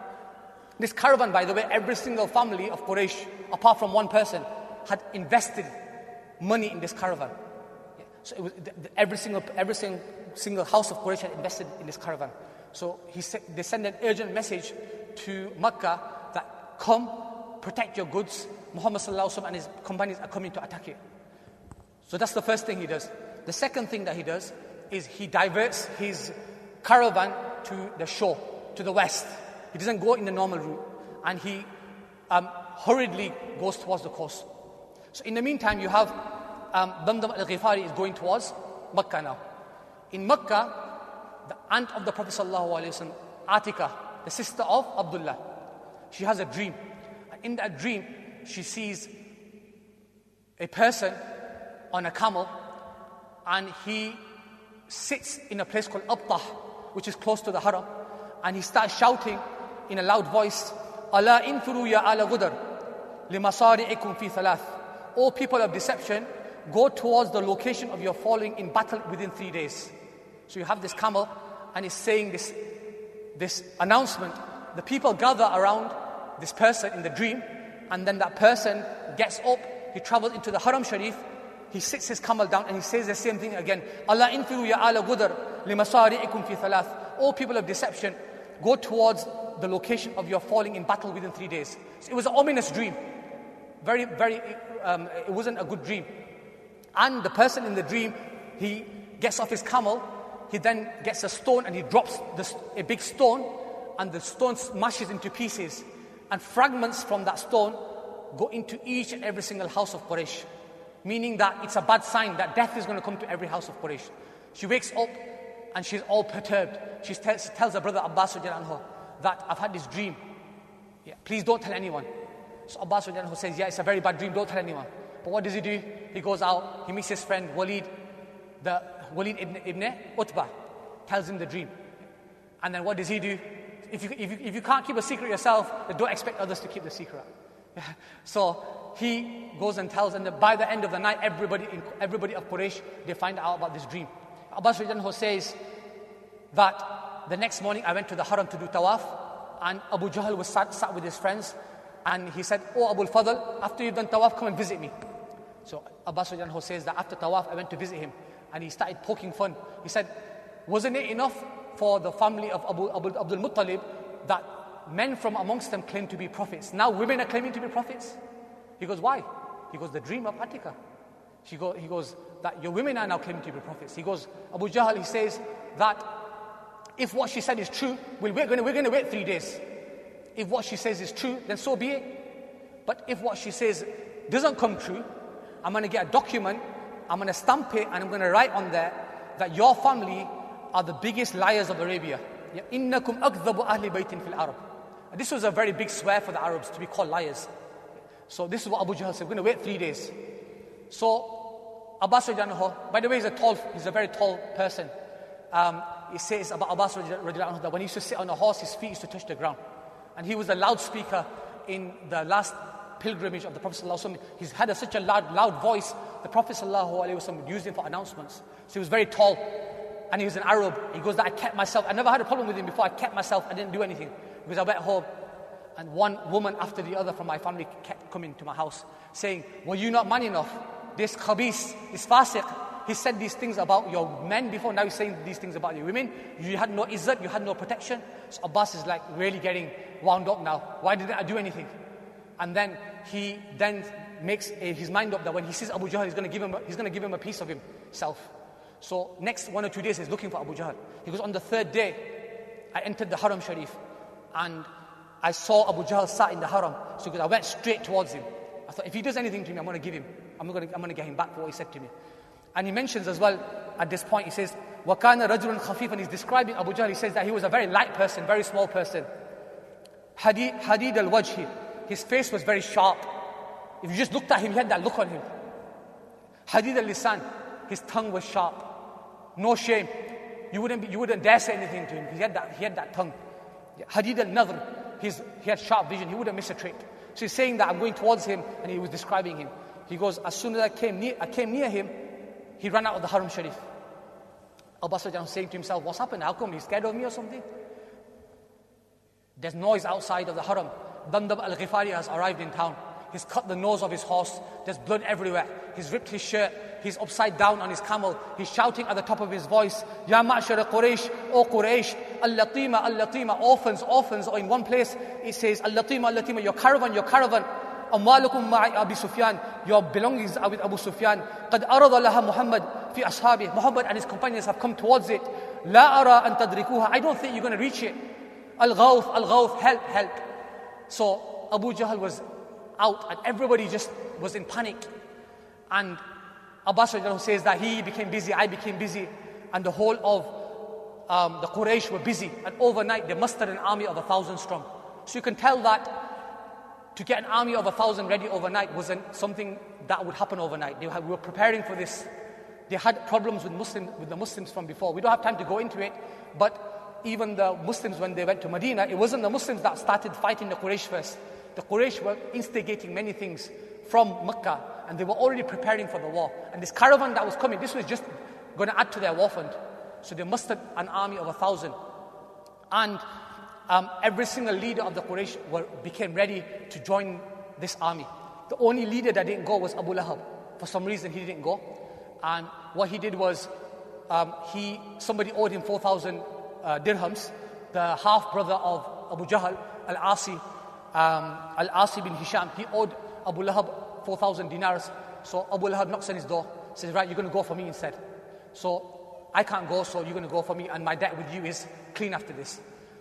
this caravan, by the way, every single family of Quraysh, apart from one person, had invested money in this caravan. So it was, every single every single, single house of Quraysh had invested in this caravan. So he they send an urgent message to Mecca that, come, protect your goods. Muhammad sallallahu alaihi wasallam and his companions are coming to attack it. So that's the first thing he does. The second thing that he does is he diverts his caravan to the shore, to the west. He doesn't go in the normal route, and he um, hurriedly goes towards the coast. So in the meantime, you have um, Damdam al-Ghifari is going towards Makkah now. In Makkah, the aunt of the Prophet sallallahu alaihi wasallam, Atika, the sister of Abdullah, she has a dream. And in that dream, she sees a person on a camel, and he sits in a place called Abtah, which is close to the Haram, and he starts shouting in a loud voice, "Ala infiru ya ala ghudar, limasari'ikum fi thalath." O people of deception, go towards the location of your falling in battle within three days. So you have this camel, and he's saying this, this announcement. The people gather around this person in the dream, and then that person gets up, he travels into the Haram Sharif, he sits his camel down, and he says the same thing again. Allah infiru ya ala ghudar limasari'ikum fi thalath. O people of deception, go towards the location of your falling in battle within three days. So it was an ominous dream. Very, very, um, it wasn't a good dream. And the person in the dream, he gets off his camel, he then gets a stone and he drops this, a big stone, and the stone smashes into pieces, and fragments from that stone go into each and every single house of Quraysh, meaning that it's a bad sign that death is going to come to every house of Quraysh. She wakes up and she's all perturbed. She tells, tells her brother Abbas anhu that I've had this dream. Yeah, please don't tell anyone. So Abbas anhu says, yeah, it's a very bad dream, don't tell anyone. But what does he do? He goes out, he meets his friend Walid, the Walid ibn, ibn Utbah, tells him the dream. And then what does he do? If you, if you, if you can't keep a secret yourself, then don't expect others to keep the secret. So he goes and tells, and by the end of the night, everybody, everybody of Quraysh, they find out about this dream. Abbas anhu says that the next morning I went to the Haram to do tawaf, and Abu Jahl was sat, sat with his friends, and he said, "Oh Abu al-Fadl, after you've done tawaf, come and visit me." So Abbas anhu says that after tawaf, I went to visit him, and he started poking fun. He said, wasn't it enough for the family of Abu, Abu Abdul Muttalib that men from amongst them claim to be prophets? Now women are claiming to be prophets. He goes, why? He goes, the dream of Atika. She go, he goes, that your women are now claiming to be prophets. He goes, Abu Jahl, he says that if what she said is true, we're going to we're going to wait three days. If what she says is true, then so be it. But if what she says doesn't come true, I'm going to get a document, I'm going to stamp it, and I'm going to write on there that your family are the biggest liars of Arabia. إِنَّكُمْ أَكْذَبُ أَهْلِ بَيْتٍ فِي الْعَرَبِ. This was a very big swear for the Arabs to be called liars. So this is what Abu Jahl said, we're going to wait three days. So Abbas radiallahu, by the way, he's a tall, he's a very tall person. Um, he says about Abbas radiallahu that when he used to sit on a horse, his feet used to touch the ground. And he was a loudspeaker in the last pilgrimage of the Prophet sallallahu alaihi wasallam. He's had a, such a loud, loud voice. The Prophet sallallahu alaihi wasallam used him for announcements. So he was very tall, and he was an Arab. He goes that I kept myself. I never had a problem with him before. I kept myself. I didn't do anything because I went home, and one woman after the other from my family kept coming to my house saying, "Were you not man enough? This khabis, this fasiq, he said these things about your men before. Now he's saying these things about your women. You had no izzat, you had no protection." So Abbas is like really getting wound up now. Why didn't I do anything? And then he then makes a, his mind up that when he sees Abu Jahl, he's going to give him he's going to give him a piece of himself. So next one or two days, he's looking for Abu Jahl. He goes, on the third day, I entered the Haram Sharif, and I saw Abu Jahl sat in the Haram. So I went straight towards him. I thought, if he does anything to me, I'm going to give him. I'm going to, I'm going to get him back for what he said to me. And he mentions as well, at this point, he says, وَكَانَ رَجُلٌ خَفِيفًا, and he's describing Abu Jahl. He says that he was a very light person, very small person. Hadid, hadid al-wajhi, his face was very sharp. If you just looked at him, he had that look on him. Hadid al-lisan, his tongue was sharp. No shame. You wouldn't be, you wouldn't dare say anything to him. He had that, he had that tongue. Hadid al-nadhr, his, he had sharp vision. He wouldn't miss a trick. So he's saying that I'm going towards him, and he was describing him. He goes, as soon as I came near, I came near him, he ran out of the Haram Sharif. Abbas was saying to himself, what's happened? How come? He's scared of me or something? There's noise outside of the Haram. Damdam al-Ghifari has arrived in town. He's cut the nose of his horse. There's blood everywhere. He's ripped his shirt. He's upside down on his camel. He's shouting at the top of his voice, Ya ma'shara Quraysh, O Quraysh, Al-Latima, Al-Latima, orphans, orphans, or in one place it says, Al-Latima, Al-Latima, your caravan, your caravan, Amwalukum ma'i Abi Sufyan, your belongings are with Abu Sufyan. Qad arada laha Muhammad fi ashabi. Muhammad and his companions have come towards it. La ara an tadrikuha. I don't think you're going to reach it. Al-Ghawth, Al-Ghawth, help, help. So Abu Jahl was out and everybody just was in panic. And Abbas says that he became busy, I became busy, and the whole of um, the Quraysh were busy. And overnight they mustered an army of a thousand strong. So you can tell that to get an army of a thousand ready overnight wasn't something that would happen overnight. They were preparing for this. They had problems with Muslim, with the Muslims from before. We don't have time to go into it, but even the Muslims, when they went to Medina, it wasn't the Muslims that started fighting the Quraysh first. The Quraysh were instigating many things from Mecca, and they were already preparing for the war. And this caravan that was coming, this was just going to add to their war fund. So they mustered an army of a thousand. And um, every single leader of the Quraysh were, became ready to join this army. The only leader that didn't go was Abu Lahab. For some reason, he didn't go. And what he did was, um, he somebody owed him four thousand uh, dirhams. The half-brother of Abu Jahl, Al-Asi, um, Al-Asi bin Hisham, he owed Abu Lahab four thousand dinars. So Abu Lahab knocks on his door, says, right, you're going to go for me instead. So I can't go, so you're going to go for me, and my debt with you is clean after this.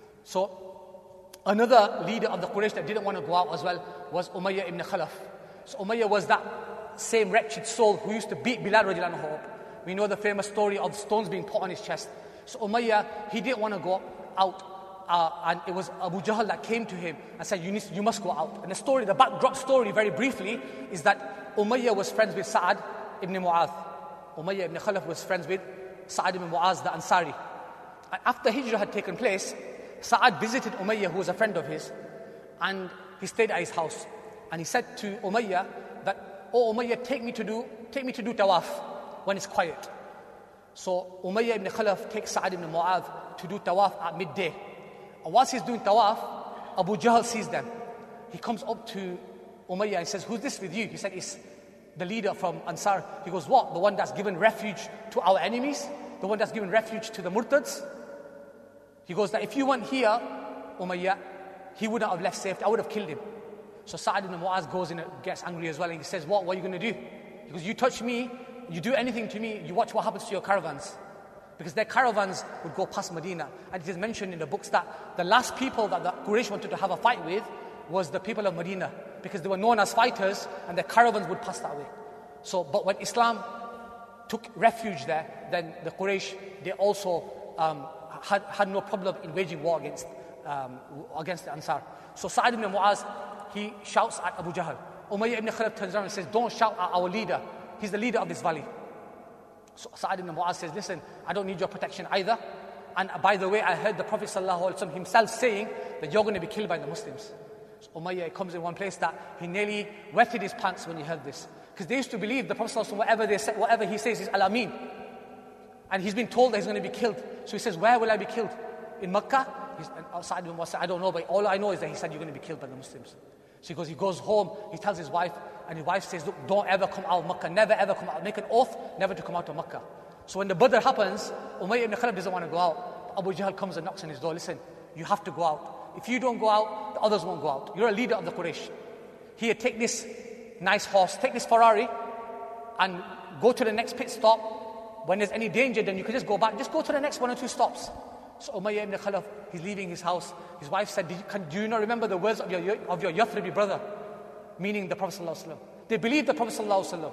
So another leader of the Quraysh that didn't want to go out as well was Umayyah ibn Khalaf. So Umayyah was that same wretched soul who used to beat Bilal radiallahu anhu up. We know the famous story of stones being put on his chest. So Umayyah, he didn't want to go out. Uh, and it was Abu Jahl that came to him and said, you, need, you must go out. And the story, the backdrop story, very briefly, is that Umayyah was friends with Sa'ad ibn Mu'adh. Umayyah ibn Khalaf was friends with Sa'ad ibn Mu'adh, the Ansari. And after Hijrah had taken place, Sa'ad visited Umayyah, who was a friend of his, and he stayed at his house. And he said to Umayyah that, oh Umayyah, take me to do, take me to do tawaf when it's quiet. So Umayyah ibn Khalaf takes Sa'ad ibn Mu'adh to do tawaf at midday. And whilst he's doing tawaf, Abu Jahl sees them. He comes up to Umayyah and says, who's this with you? He said, it's the leader from Ansar. He goes, what? The one that's given refuge to our enemies? The one that's given refuge to the murtads? He goes, that if you weren't here, Umayyah, he wouldn't have left safe. I would have killed him. So Sa'ad ibn Mu'adh goes in and gets angry as well, and he says, what? What are you going to do? He goes, you touch me, you do anything to me, you watch what happens to your caravans. Because their caravans would go past Medina. And it is mentioned in the books that the last people that the Quraysh wanted to have a fight with was the people of Medina. Because they were known as fighters, and their caravans would pass that way. So, but when Islam took refuge there, then the Quraysh, they also um, had, had no problem in waging war against, um, against the Ansar. So Sa'ad ibn Mu'adh, he shouts at Abu Jahl. Umayyah ibn Khalaf turns around and says, don't shout at our leader. He's the leader of this valley. So Sa'ad ibn Mu'adh says, listen, I don't need your protection either. And by the way, I heard the Prophet ﷺ himself saying that you're going to be killed by the Muslims. So Umayyah comes in one place that he nearly wetted his pants when he heard this. Because they used to believe the Prophet ﷺ, whatever, they say, whatever he says is Al-Amin. And he's been told that he's going to be killed. So he says, where will I be killed? In Mecca? He's, and Sa'ad ibn Mu'adh said, I don't know, but all I know is that he said you're going to be killed by the Muslims. So he goes, he goes home, he tells his wife, and his wife says, look, don't ever come out of Mecca, never ever come out, make an oath never to come out of Mecca. So when the Badr happens, Umayyah ibn Khalaf doesn't want to go out. Abu Jahl comes and knocks on his door, listen, you have to go out. If you don't go out, the others won't go out. You're a leader of the Quraysh. Here, take this nice horse, take this Ferrari, and go to the next pit stop. When there's any danger, then you can just go back, just go to the next one or two stops. So Umayyah ibn Khalaf, he's leaving his house. His wife said, do you, can, do you not remember the words of your, of your Yathribi brother? Meaning the Prophet ﷺ. They believed the Prophet ﷺ.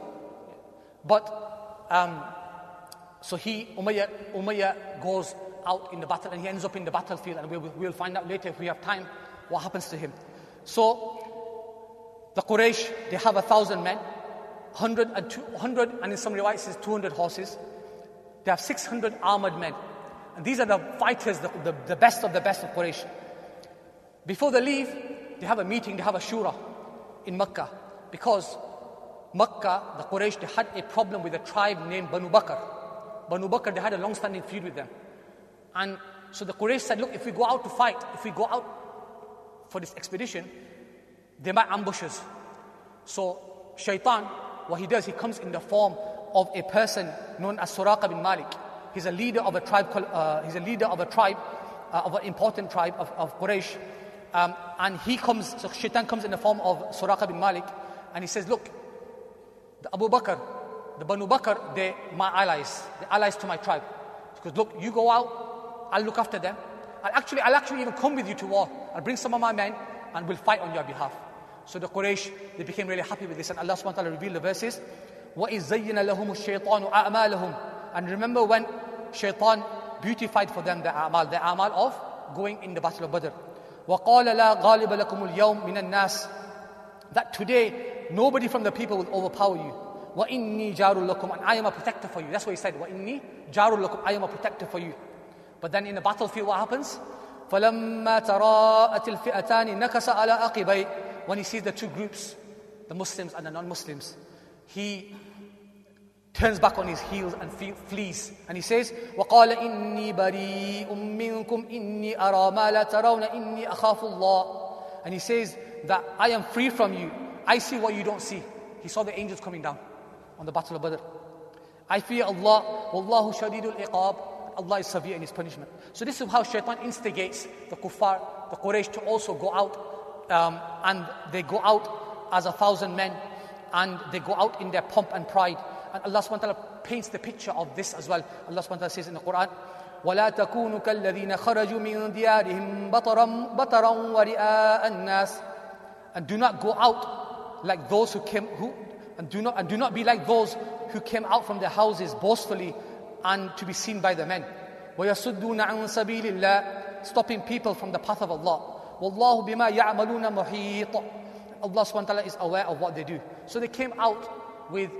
But, um, so he, Umayyah, Umayyah goes out in the battle, and he ends up in the battlefield, and we'll, we'll find out later if we have time what happens to him. So, the Quraysh, they have a thousand men, one hundred and, two hundred, and in some riwayat it says two hundred horses. They have six hundred armored men. And these are the fighters, the, the, the best of the best of Quraysh. Before they leave, they have a meeting, they have a shura in Mecca. Because Mecca, the Quraysh, they had a problem with a tribe named Banu Bakr. Banu Bakr, they had a long-standing feud with them. And so the Quraysh said, look, if we go out to fight, if we go out for this expedition, they might ambush us. So Shaitan, what he does, he comes in the form of a person known as Suraqa bin Malik. He's a leader of a tribe called, uh, he's a leader of a tribe uh, of an important tribe of, of Quraysh. Um, and he comes, so Shaitan comes in the form of Suraqa bin Malik, and he says, look, the Abu Bakr, the Banu Bakr, they're my allies, they're allies to my tribe. Because look, you go out, I'll look after them. I'll actually, I'll actually even come with you to war. I'll bring some of my men and we'll fight on your behalf. So the Quraysh, they became really happy with this, and Allah subhanahu wa ta'ala revealed the verses. وَإِذْ زَيَّنَ لَهُمُ الشَّيْطَانُ أَعْمَالَهُم. And remember when Shaitan beautified for them the a'mal, the a'mal of going in the Battle of Badr. وَقَالَ لَا غَالِبَ لَكُمُ الْيَوْمِ مِنَ النَّاسِ. That today, nobody from the people will overpower you. وَإِنِّي جَارٌ لَكُمْ. And I am a protector for you. That's what he said. وَإِنِّي جَارٌ لَكُمْ. I am a protector for you. But then in the battlefield, what happens? فَلَمَّا تَرَاءَتِ الْفِئَتَانِ نَكَسَ عَلَىٰ عَقِبَيْهِ. When he sees the two groups, the Muslims and the non-Muslims, he turns back on his heels and flees. And he says, وَقَالَ إِنِّي بَرِيءٌ مِّنكُمْ إِنِّي أَرَى مَا لَا تَرَوْنَ إِنِّي أَخَافُ اللَّهِ. And he says that I am free from you. I see what you don't see. He saw the angels coming down on the Battle of Badr. I fear Allah. وَاللَّهُ شَدِيدُ الْعِقَابِ. Allah is severe in his punishment. So this is how Shaitan instigates the kuffar, the Quraysh, to also go out, um, and they go out as a thousand men, and they go out in their pomp and pride. And Allah subhanahu wa ta'ala paints the picture of this as well. Allah subhanahu wa ta'ala says in the Quran, وَلَا تَكُونُوا كَالَّذِينَ خَرَجُوا مِنْ دِيَارِهِمْ بَطَرًا بَطَرًا وَرِئَاءَ النَّاسِ. And do not go out like those who came, who, and do not and do not be like those who came out from their houses boastfully and to be seen by the men. وَيَصُدُّونَ عَنْ سَبِيلِ اللَّهِ. Stopping people from the path of Allah. وَاللَّهُ بِمَا يَعْمَلُونَ مُحِيطٌ. Allah subhanahu wa ta'ala is aware of what they do. So they came out with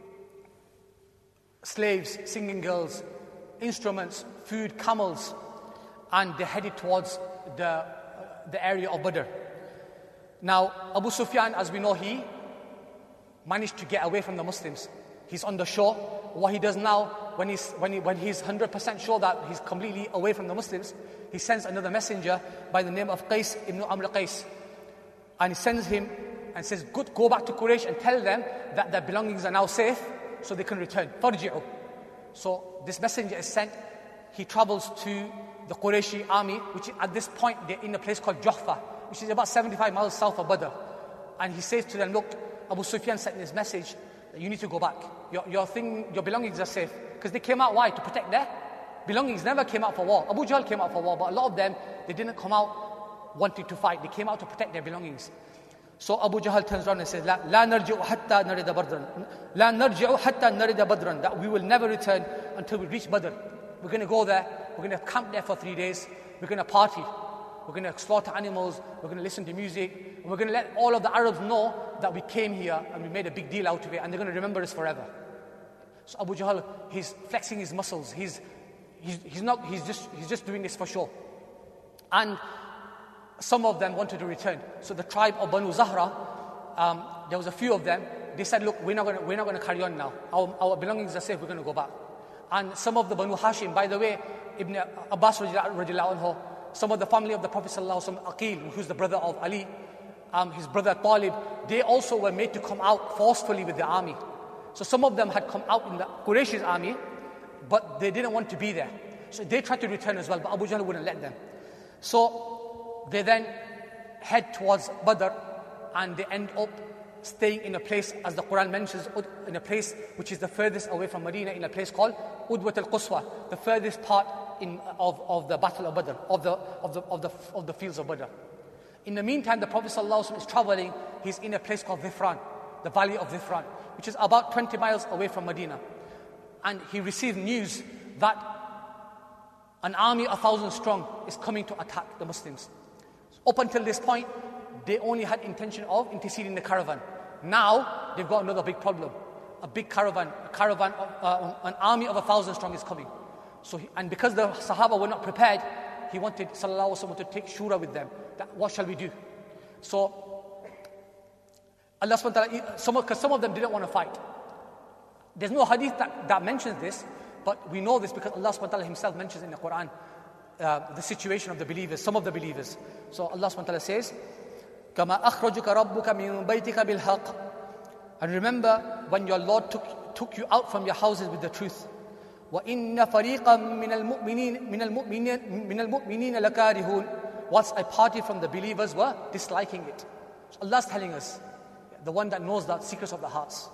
slaves, singing girls, instruments, food, camels, and they headed towards the, uh, the area of Badr. Now, Abu Sufyan, as we know, he managed to get away from the Muslims. He's on the shore. What he does now, when he's, when, he, when he's one hundred percent sure that he's completely away from the Muslims, he sends another messenger by the name of Qais ibn Amr Qais. And he sends him and says, Good, go back to Quraysh and tell them that their belongings are now safe so they can return. Farji'u. So this messenger is sent. He travels to the Qurayshi army, which at this point they're in a place called Juhfa, which is about seventy-five miles south of Badr. And he says to them, look, Abu Sufyan sent this message that you need to go back. Your, your thing, your belongings are safe. Because they came out, why? To protect their belongings. Never came out for war. Abu Jahl came out for war, but a lot of them, they didn't come out wanting to fight. They came out to protect their belongings. So Abu Jahl turns around and says, La, la narji'u hatta narida badran. La narji'u hatta narida badran. That we will never return until we reach Badr. We're going to go there. We're going to camp there for three days. We're going to party. We're going to slaughter animals. We're going to listen to music. And we're going to let all of the Arabs know that we came here and we made a big deal out of it, and they're going to remember us forever. So Abu Jahl, he's flexing his muscles. He's, he's, he's not, he's just, he's just doing this for sure. And some of them wanted to return. So the tribe of Banu Zahra, um, there was a few of them. They said, look, we're not going to, we're not going to carry on now. Our, our belongings are safe. We're going to go back. And some of the Banu Hashim, by the way, Ibn Abbas radiallahu anhu, some of the family of the Prophet sallallahu alaihi wasallam, Aqil, who's the brother of Ali, um, his brother Talib, they also were made to come out forcefully with the army. So some of them had come out in the Quraysh's army, but they didn't want to be there. So they tried to return as well, but Abu Jahl wouldn't let them. So they then head towards Badr, and they end up staying in a place, as the Quran mentions, in a place which is the furthest away from Medina, in a place called Udwat al-Quswa, the furthest part in, of, of the Battle of Badr, of the, of, the, of, the, of the fields of Badr. In the meantime, the Prophet ﷺ is traveling. He's in a place called Dhifran, the valley of Dhifran, which is about twenty miles away from Medina. And he received news that an army a thousand strong is coming to attack the Muslims. Up until this point, they only had intention of interceding the caravan. Now, they've got another big problem. A big caravan, a caravan, uh, an army of a thousand strong is coming. So, he, and because the Sahaba were not prepared, he wanted, sallallahu alaihi wasallam, to take shura with them. That, what shall we do? So, Allah subhanahu wa ta'ala, some of, because some of them didn't want to fight. There's no hadith that, that mentions this, but we know this because Allah subhanahu wa ta'ala himself mentions in the Quran uh, the situation of the believers, some of the believers. So Allah subhanahu wa ta'ala says, كَمَا أَخْرَجُكَ رَبُّكَ مِنْ بَيْتِكَ بِالْحَقِّ. And remember when your Lord took, took you out from your houses with the truth. وَإِنَّ فَرِيقًا مِّنَ الْمُؤْمِنِينَ مِنَ الْمُؤْمِنِينَ مِنَ الْمُؤْمِنِينَ لَكَارِهُونَ. Whilst a party from the believers were disliking it. So Allah's telling us, the one that knows the secrets of the hearts.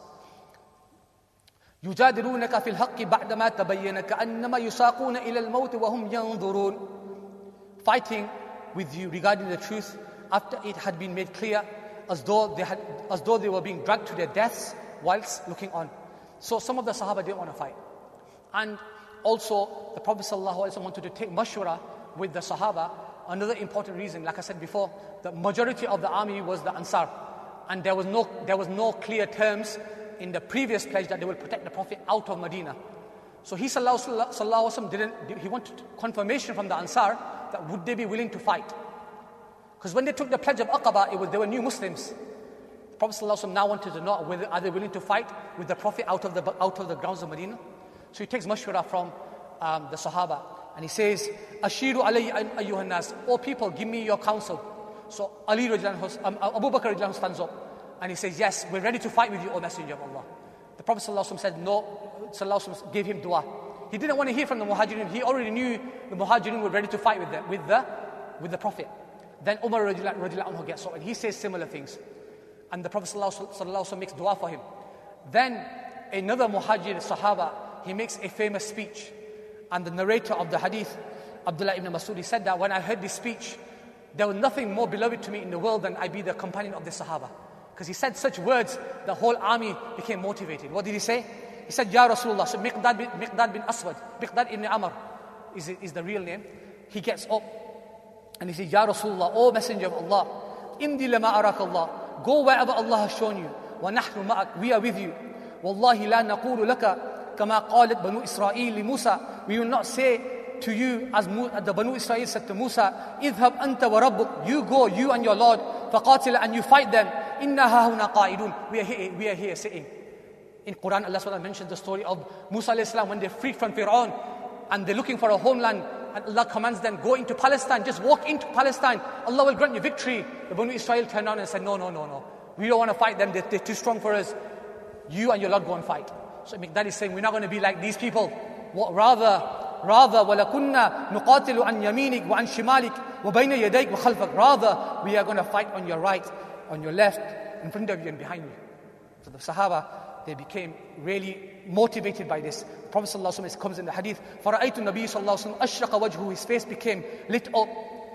يُجَادِلُونَكَ فِي الْحَقِّ بَعْدَمَا تَبَيَّنَ كَأَنَّمَا يُسَاقُونَ إِلَى الْمَوْتِ وَهُمْ يَنظُرُونَ. Fighting with you regarding the truth after it had been made clear, as though they had, as though they were being dragged to their deaths whilst looking on. So some of the Sahaba didn't want to fight. And also the Prophet ﷺ wanted to take mashwara with the Sahaba. Another important reason, like I said before, the majority of the army was the Ansar. And there was no there was no clear terms in the previous pledge that they will protect the Prophet out of Medina. So he sallallahu alaihi wasallam didn't, he wanted confirmation from the Ansar that would they be willing to fight. Because when they took the pledge of Aqaba, it was, they were new Muslims. The Prophet sallallahu alaihi wasallam now wanted to know whether are they willing to fight with the Prophet out of the out of the grounds of Medina. So he takes mashwara from um, the Sahaba and he says, Ashiru alayya ayyuhan nas, O people, give me your counsel. So Ali radiallahu anhu, um, Abu Bakr radiallahu anhu stands up and he says, yes, we're ready to fight with you, O Messenger of Allah. The Prophet sallallahu alaihi wasallam said no, sallallahu alaihi wasallam gave him dua. He didn't want to hear from the Muhajirin. He already knew the Muhajirin were ready to fight with the with the with the Prophet. Then Umar radiallahu anhu gets up and he says similar things. And the Prophet sallallahu alaihi wasallam makes dua for him. Then another Muhajir Sahaba, he makes a famous speech. And the narrator of the hadith, Abdullah ibn Masud, he said that when I heard this speech, there was nothing more beloved to me in the world than I be the companion of the Sahaba. Because he said such words, the whole army became motivated. What did he say? He said, Ya Rasulullah. So Miqdad bin, Miqdad bin Aswad, Miqdad ibn Amr is, is the real name. He gets up and he says, Ya Rasulullah, O Messenger of Allah, Imdi lama arak Allah, go wherever Allah has shown you. Wa nahnu ma'ak, we are with you. Wallahi la naqulu laka kama qalat Banu Israel li Musa. We will not say to you as the Banu Israel said to Musa, Idhab anta wa rabbuk, you go, you and your Lord, faqatila, and you fight them. Inna hahuna qa'idun, we are here, we are here sitting. In Quran, Allah subhanahu wa ta'ala mentions the story of Musa alayhi salam when they're freed from Fir'aun and they're looking for a homeland, and Allah commands them, go into Palestine, just walk into Palestine, Allah will grant you victory. The Banu Israel turned on and said, no, no, no, no, we don't want to fight them, they're, they're too strong for us. You and your Lord go and fight. So Miqdad is saying, we're not going to be like these people. What, rather, rather, وَلَكُنَّا نُقَاتِلُ عَنْ يَمِينِكَ وَعَنْ شِمَالِكَ وَبَيْنَ يَدَيْكَ وَخَلْفَكَ. Rather, we are going to fight on your right, on your left, in front of you and behind you. So the Sahaba, they became really motivated by this. The Prophet sallallahu alaihi wasallam comes in the hadith, فَرَأَيْتُ النَّبِيُّ صلى الله عليه وسلم أَشْرَقَ وَجْهُهُ, his face became lit up.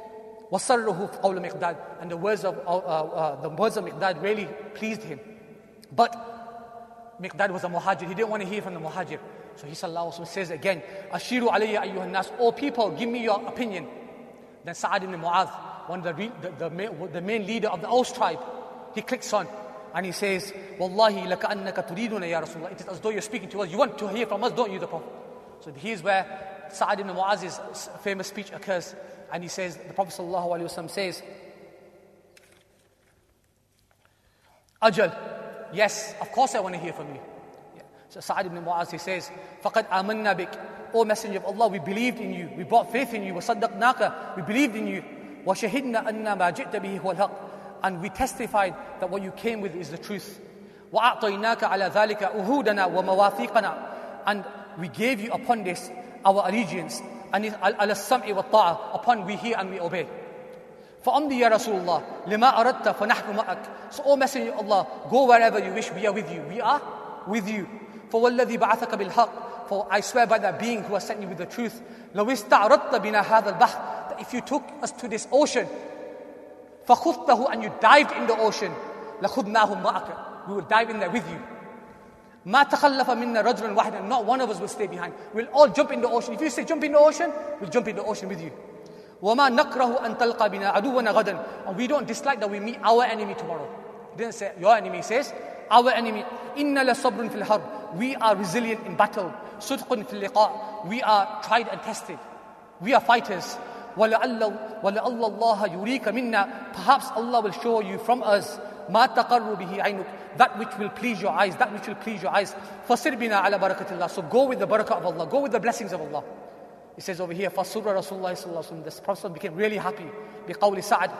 وَصَرَّهُ قَوْلُ مِقْدَادٍ, and the words of uh, uh, the words of Miqdad really pleased him. But Miqdad was a Muhajir. He didn't want to hear from the Muhajir. So he sallallahu alaihi wasallam says again, Ashiru alayya ayyuhan nas, O people, give me your opinion. Then Sa'ad ibn Mu'adh, one of the, re- the, the, the main leader of the Aus tribe, he clicks on and he says, Wallahi laka annaka turiduna ya Rasulullah. It is as though you're speaking to us. You want to hear from us, don't you, the Prophet? So here's where Sa'ad ibn Mu'adh's famous speech occurs. And he says, the Prophet sallallahu alaihi wasallam says, Ajal, yes, of course I want to hear from you. Yeah. So Sa'ad ibn Mu'adh, he says, فَقَدْ آمَنَّا بِكَ, O Messenger of Allah, we believed in you. We brought faith in you. وَصَدَّقْنَاكَ, we believed in you. وَشَهِدْنَا أَنَّا مَا جِئْتَ بِهِ هُوَ الْحَقِّ, and we testified that what you came with is the truth. وَأَعْطَيْنَاكَ عَلَى ذَلِكَ أُهُودَنَا وَمَوَاثِيقَنَا, and we gave you upon this our allegiance, and عَلَى السَّمْعِ وَالطَّاعَةِ, upon we hear and we obey. فَأَمْضِي يَا رَسُولُ اللَّهِ لِمَا أَرَدْتَ فَنَحْنُ مَعَكَ. So, O Messenger of Allah, go wherever you wish, we are with you. We are with you. فَوَالَّذِي بَعَثَكَ بِالْحَقِّ, for I swear by that being who has sent you with the truth, لَوْ اسْتَعْرَضْتَ بِنَا هَذَا الْبَحْرِ, that if you took us to this ocean, فَخُذْتَهُ, and you dived in the ocean, لَخُذْنَاهُ مَعَكَ, we will dive in there with you. مَا تَخَلَّفَ مِنَّا رَجُلٌ وَاحِدٌ, not one of us will stay behind. We'll all jump in the ocean. If you say jump in the ocean, we'll jump in the ocean with you. وَمَا نَكْرَهُ أَن تَلْقَى بِنَا عَدُوَّنَا غَدًا, and we don't dislike that we meet our enemy tomorrow. He didn't say your enemy, he says our enemy. إِنَّ لَصَبْرٌ فِي الْحَرْبِ, we are resilient in battle. صُدْقٌ فِي اللِّقَاءِ, we are tried and tested. We are fighters. وَلَعَلَّ اللَّهَ يُرِيكَ مِنَّا, perhaps Allah will show you from us مَا تَقَرُّ بِهِ عَيْنُكَ, that which will please your eyes, that which will please your eyes. فَصِرْ بِنَا عَلَى بَرَكَةِ اللَّهِ, so go with the barakah of Allah, go with the blessings of Allah. It says over here, فَصُرَّ رَسُولُ اللَّهِ صَلَّى اللَّهُ عَلَيْهِ وَسَلَّمَ, this Prophet became really happy. بِقَوْلِ سَعَدٍ,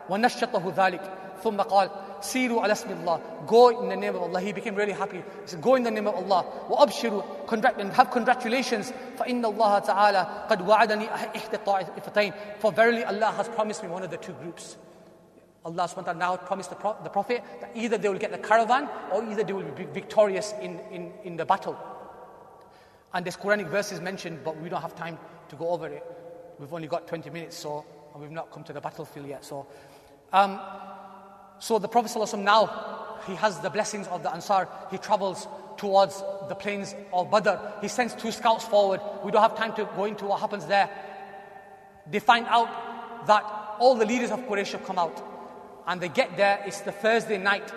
وَنَشَّطَهُ ذَلِكَ ثُمَّ قَالَ سِيرُوا عَلَى اسْمِ اللَّهِ. Go in the name of Allah. He became really happy. He said, go in the name of Allah. وَأَبْشِرُوا, congrat- and have congratulations. فَإِنَّ اللَّهَ تَعَالَى قَدْ وَعَدَنِي إِحْدَى الطَّائِفَتَيْنِ. For verily Allah has promised me one of the two groups. Allah subhanahu wa ta'ala now promised the, Pro- the Prophet that either they will get the caravan or either they will be victorious in, in, in the battle. And this Quranic verse is mentioned, but we don't have time to go over it. We've only got twenty minutes, so and we've not come to the battlefield yet. So, um, so the Prophet ﷺ now, he has the blessings of the Ansar. He travels towards the plains of Badr. He sends two scouts forward. We don't have time to go into what happens there. They find out that all the leaders of Quraysh have come out. And they get there, it's the Thursday night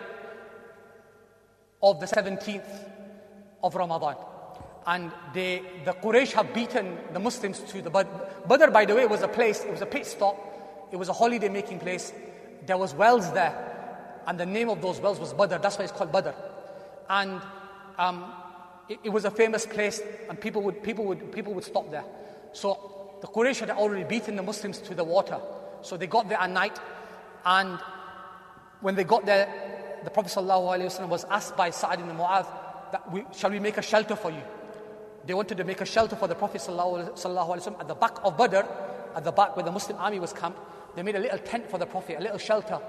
of the seventeenth of Ramadan. And they, the Quraysh have beaten the Muslims to the Badr. Badr, by the way, was a place, it was a pit stop. It was a holiday-making place. There was wells there. And the name of those wells was Badr. That's why it's called Badr. And um, it, it was a famous place, and people would, people, would, people would stop there. So the Quraysh had already beaten the Muslims to the water. So they got there at night, and when they got there, the Prophet ﷺ was asked by Sa'ad ibn Mu'adh, that we, shall we make a shelter for you? They wanted to make a shelter for the Prophet ﷺ at the back of Badr, at the back where the Muslim army was camped. They made a little tent for the Prophet, a little shelter.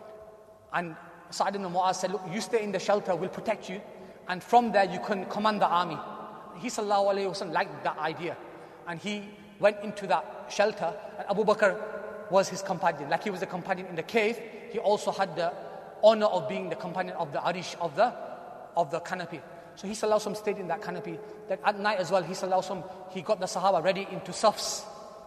And Sa'ad ibn Mu'adh said, look, you stay in the shelter, we'll protect you. And from there you can command the army. He ﷺ liked that idea. And he went into that shelter, and Abu Bakr was his companion. Like he was a companion in the cave, he also had the honor of being the companion of the arish, of the of the canopy. So he ﷺ stayed in that canopy. Then at night as well, he ﷺ, he got the Sahaba ready into safs.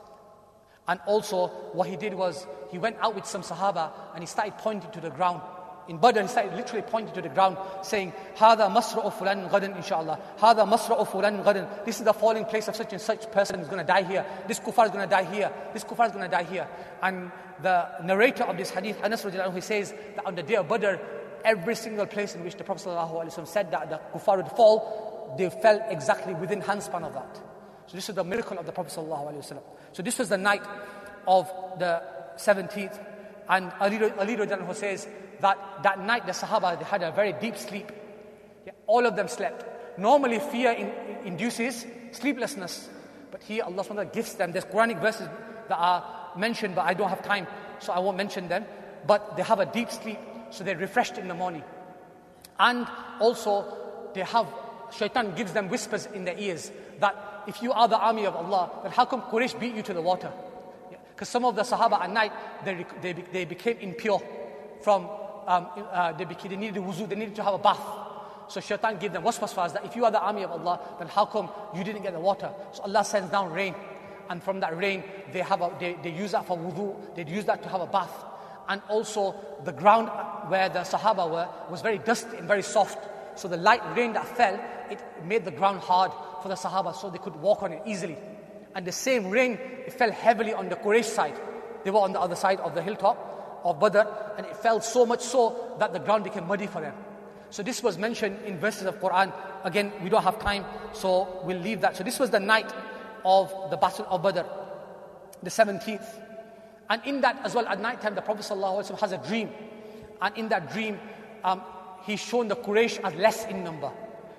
And also what he did was, he went out with some Sahaba and he started pointing to the ground. In Badr, he started literally pointing to the ground, saying, هَذَا مَصْرَعُ فُلَانٍ غَدًا inshallah. هَذَا مَصْرَعُ فُلَانٍ غَدًا. This is the falling place of such and such person is going to die here. This kuffar is going to die here. This kuffar is going to die here. And the narrator of this hadith, Anas radiallahu anhu, he says that on the day of Badr, every single place in which the Prophet ﷺ said that the kuffar would fall, they fell exactly within handspan of that. So this is the miracle of the Prophet ﷺ. So this was the night of the seventeenth. And Ali, Ali radiallahu anhu says that that night the Sahaba, they had a very deep sleep. Yeah, all of them slept. Normally fear in, induces sleeplessness. But here Allah subhanahu wa ta'ala gives them. There's Quranic verses that are mentioned, but I don't have time, so I won't mention them. But they have a deep sleep, so they're refreshed in the morning. And also, they have, shaitan gives them whispers in their ears that if you are the army of Allah, then how come Quraysh beat you to the water? Because some of the Sahaba at night, they, they, they became impure from, um, uh, they, became, they needed wuzu, they needed to have a bath. So shaitan gave them waswas that if you are the army of Allah, then how come you didn't get the water? So Allah sends down rain. And from that rain, they, have a, they, they use that for wudu, they use that to have a bath. And also, the ground where the Sahaba were was very dusty and very soft. So the light rain that fell, it made the ground hard for the Sahaba so they could walk on it easily. And the same rain, it fell heavily on the Quraysh side. They were on the other side of the hilltop of Badr, and it fell so much so that the ground became muddy for them. So this was mentioned in verses of Quran. Again, we don't have time, so we'll leave that. So this was the night of the Battle of Badr, the seventeenth. And in that as well, at night time, the Prophet ﷺ has a dream. And in that dream, um, he's shown the Quraysh as less in number.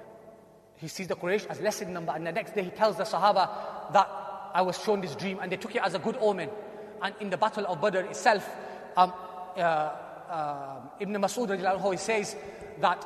He sees the Quraysh as less in number. And the next day he tells the Sahaba that I was shown this dream. And they took it as a good omen. And in the Battle of Badr itself, um, uh, uh, Ibn Mas'ud radiallahu anhu, he says that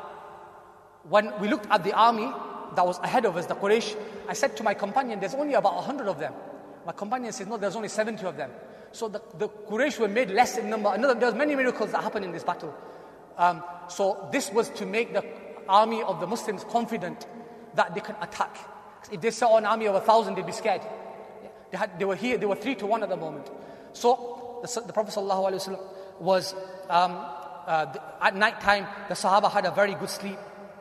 when we looked at the army that was ahead of us, the Quraysh, I said to my companion, there's only about a hundred of them. My companion says, no, there's only seventy of them. So the, the Quraysh were made less in number. Another, there were many miracles that happened in this battle. Um, so this was to make the army of the Muslims confident that they can attack. If they saw an army of a thousand, they'd be scared. They, had, they were here, they were three to one at the moment. So the, the Prophet ﷺ was, um, uh, the, at night time, the Sahaba had a very good sleep.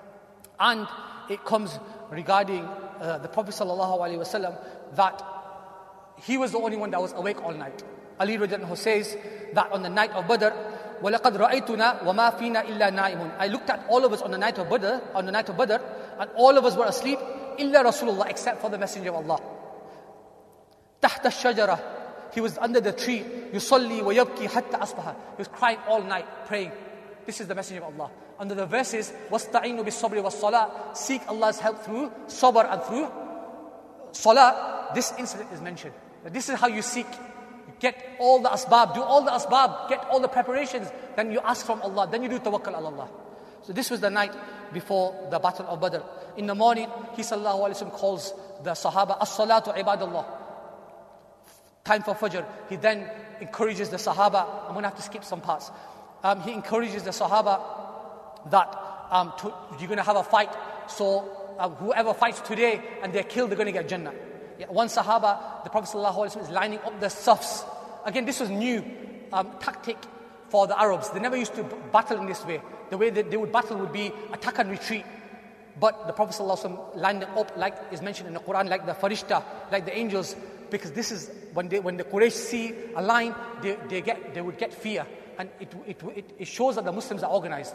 And it comes regarding uh, the Prophet ﷺ that he was the only one that was awake all night. Ali radiallahu anhu says that on the night of Badr, وَلَقَدْ رَأَيْتُنَا وَمَا فِينَا إِلَّا نَائِمٌ. I looked at all of us on the night of Badr, on the night of Badr, and all of us were asleep, إِلَّا Rasulullah, except for the Messenger of Allah. تَحْتَ الشَّجَرَةِ He was under the tree. يُصَلِّي وَيَبْكِي حَتَّى أَصْبَحَ. He was crying all night, praying. This is the Messenger of Allah. Under the verses, وَاسْتَعِينُوا بِالصَّبْرِ وَالصَّلَاةِ. Seek Allah's help through sabr and through salah. This incident is mentioned. This is how you seek. Get all the asbab, do all the asbab, get all the preparations. Then you ask from Allah. Then you do tawakkul ala Allah. So this was the night before the Battle of Badr. In the morning, he sallallahu alayhi wa sallam calls the Sahaba, as-salatu ibadallah. Time for Fajr. He then encourages the Sahaba. I'm going to have to skip some parts. Um, he encourages the Sahaba that um, to, you're going to have a fight. So uh, whoever fights today and they're killed, they're going to get Jannah. Yeah, one Sahaba, the Prophet ﷺ is lining up the safs. Again, this was new um, tactic for the Arabs. They never used to battle in this way. The way that they would battle would be attack and retreat. But the Prophet ﷺ lined them up, like is mentioned in the Quran, like the Farishta, like the angels, because this is when they when the Quraysh see a line, they, they get they would get fear, and it it it, it shows that the Muslims are organized.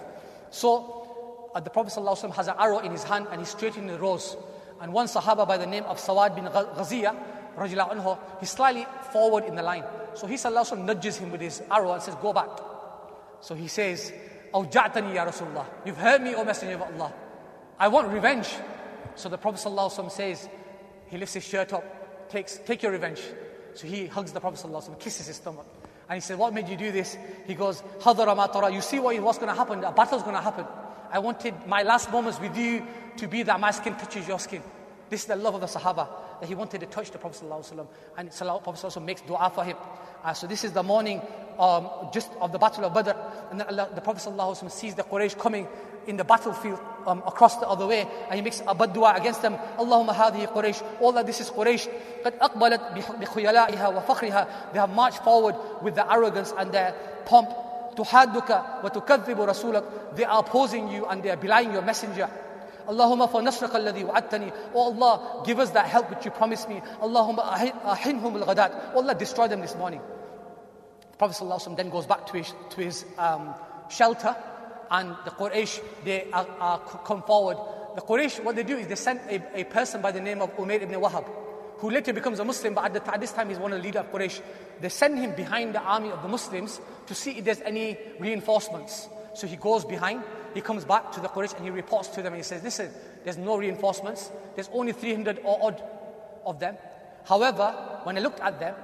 So uh, the Prophet ﷺ has an arrow in his hand and he's straightening the rows. And one Sahaba by the name of Sawad bin Ghaziyah, radiallahu anhu, he's slightly forward in the line. So he ﷺ nudges him with his arrow and says, "Go back." So he says, "Awja'tani ya Rasulullah." You've hurt me, O Messenger of Allah. I want revenge. So the Prophet ﷺ says, he lifts his shirt up, takes, take your revenge. So he hugs the Prophet ﷺ, kisses his stomach. And he said, "What made you do this?" He goes, "Hadara ma tara." You see what, what's going to happen? A battle's going to happen. I wanted my last moments with you to be that my skin touches your skin. This is the love of the Sahaba, that he wanted to touch the Prophet ﷺ. And the Prophet ﷺ makes dua for him. Uh, so this is the morning um, just of the Battle of Badr. And then Allah, the Prophet ﷺ sees the Quraysh coming in the battlefield um, across the other way. And he makes a bad dua against them. Allahumma hadihi Quraysh. All that this is Quraysh. قَدْ أَقْبَلَتْ بِخُيَلَائِهَا وَفَخْرِهَا. They have marched forward with their arrogance and their pomp. تُحَادُّكَ وَتُكَذِّبُ رَسُولَكَ. They are opposing you and they are belying your messenger. Allahumma fa nasraka alladhi wa'adtani. Oh Allah, give us that help which you promised me. Allahumma ahinhum al-ghadat. Oh Allah, destroy them this morning. The Prophet ﷺ then goes back to his, to his um, shelter, and the Quraysh, they are, are come forward. The Quraysh, what they do is they send a, a person by the name of Umayr ibn Wahab, who later becomes a Muslim, but at, the, at this time he's one of the leaders of Quraysh. They send him behind the army of the Muslims to see if there's any reinforcements. So he goes behind, he comes back to the Quraysh and he reports to them and he says, "Listen, there's no reinforcements. There's only three hundred or odd of them. However, when I looked at them,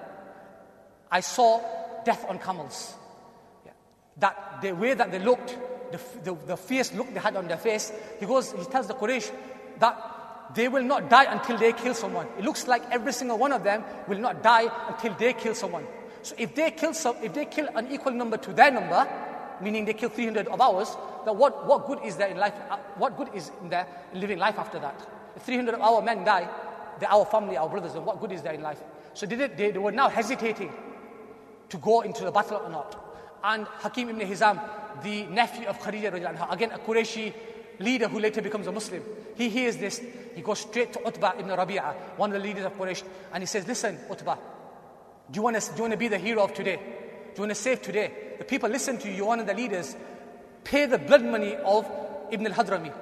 I saw death on camels." Yeah. That the way that they looked, the, the, the fierce look they had on their face, he goes, he tells the Quraysh that they will not die until they kill someone. It looks like every single one of them will not die until they kill someone. So if they kill some, if they kill an equal number to their number, meaning they kill three hundred of ours, then what, what good is there in life? What good is in there in living life after that? If three hundred of our men die, they're our family, our brothers, then what good is there in life? So they, did, they, they were now hesitating to go into the battle or not. And Hakim ibn Hizam, the nephew of Khadija, again a Qurayshi leader who later becomes a Muslim, he hears this, he goes straight to Utbah ibn Rabi'ah, one of the leaders of Quraysh, and he says, "Listen, Utbah, do you want to, do you want to be the hero of today? Do you want to save today? The people listen to you, you're one of the leaders. Pay the blood money of Ibn al-Hadrami."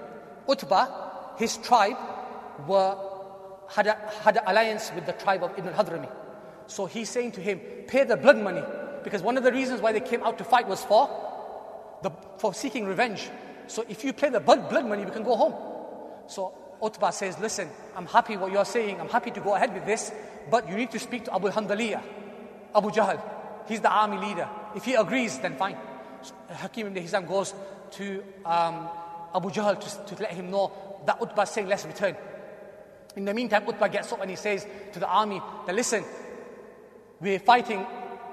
Utbah, his tribe, were, had, a, had an alliance with the tribe of Ibn al-Hadrami. So he's saying to him, pay the blood money. Because one of the reasons why they came out to fight was for, the, for seeking revenge. So if you pay the blood, blood money, we can go home. So Utbah says, "Listen, I'm happy what you're saying. I'm happy to go ahead with this. But you need to speak to Abu Handaliyah, Abu Jahl. He's the army leader. If he agrees, then fine." So Hakim ibn Hizam goes to um, Abu Jahl to, to let him know that Utbah is saying, "Let's return." In the meantime, Utbah gets up and he says to the army that, "Listen, we're fighting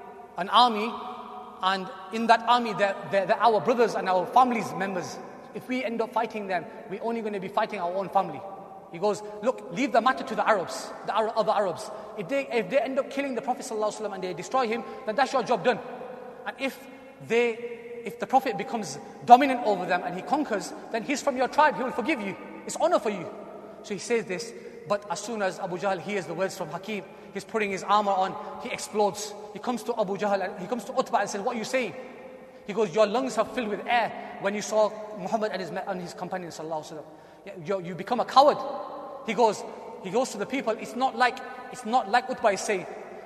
an army, and in that army, they're, they're, they're our brothers and our families members. If we end up fighting them, we're only going to be fighting our own family." He goes, "Look, leave the matter to the Arabs, the other Arabs. If they, if they end up killing the Prophet ﷺ and they destroy him, then that's your job done. And if they, if the Prophet becomes dominant over them and he conquers, then he's from your tribe, he will forgive you. It's honor for you." So he says this, but as soon as Abu Jahl hears the words from Hakim, he's putting his armor on, he explodes. He comes to Abu Jahl, and he comes to Utbah and says, "What are you saying?" He goes, "Your lungs have filled with air when you saw Muhammad and his, and his companions sallallahu alaihi wasallam. You, you become a coward." He goes, he goes to the people. It's not like, it's not like Utbah is saying.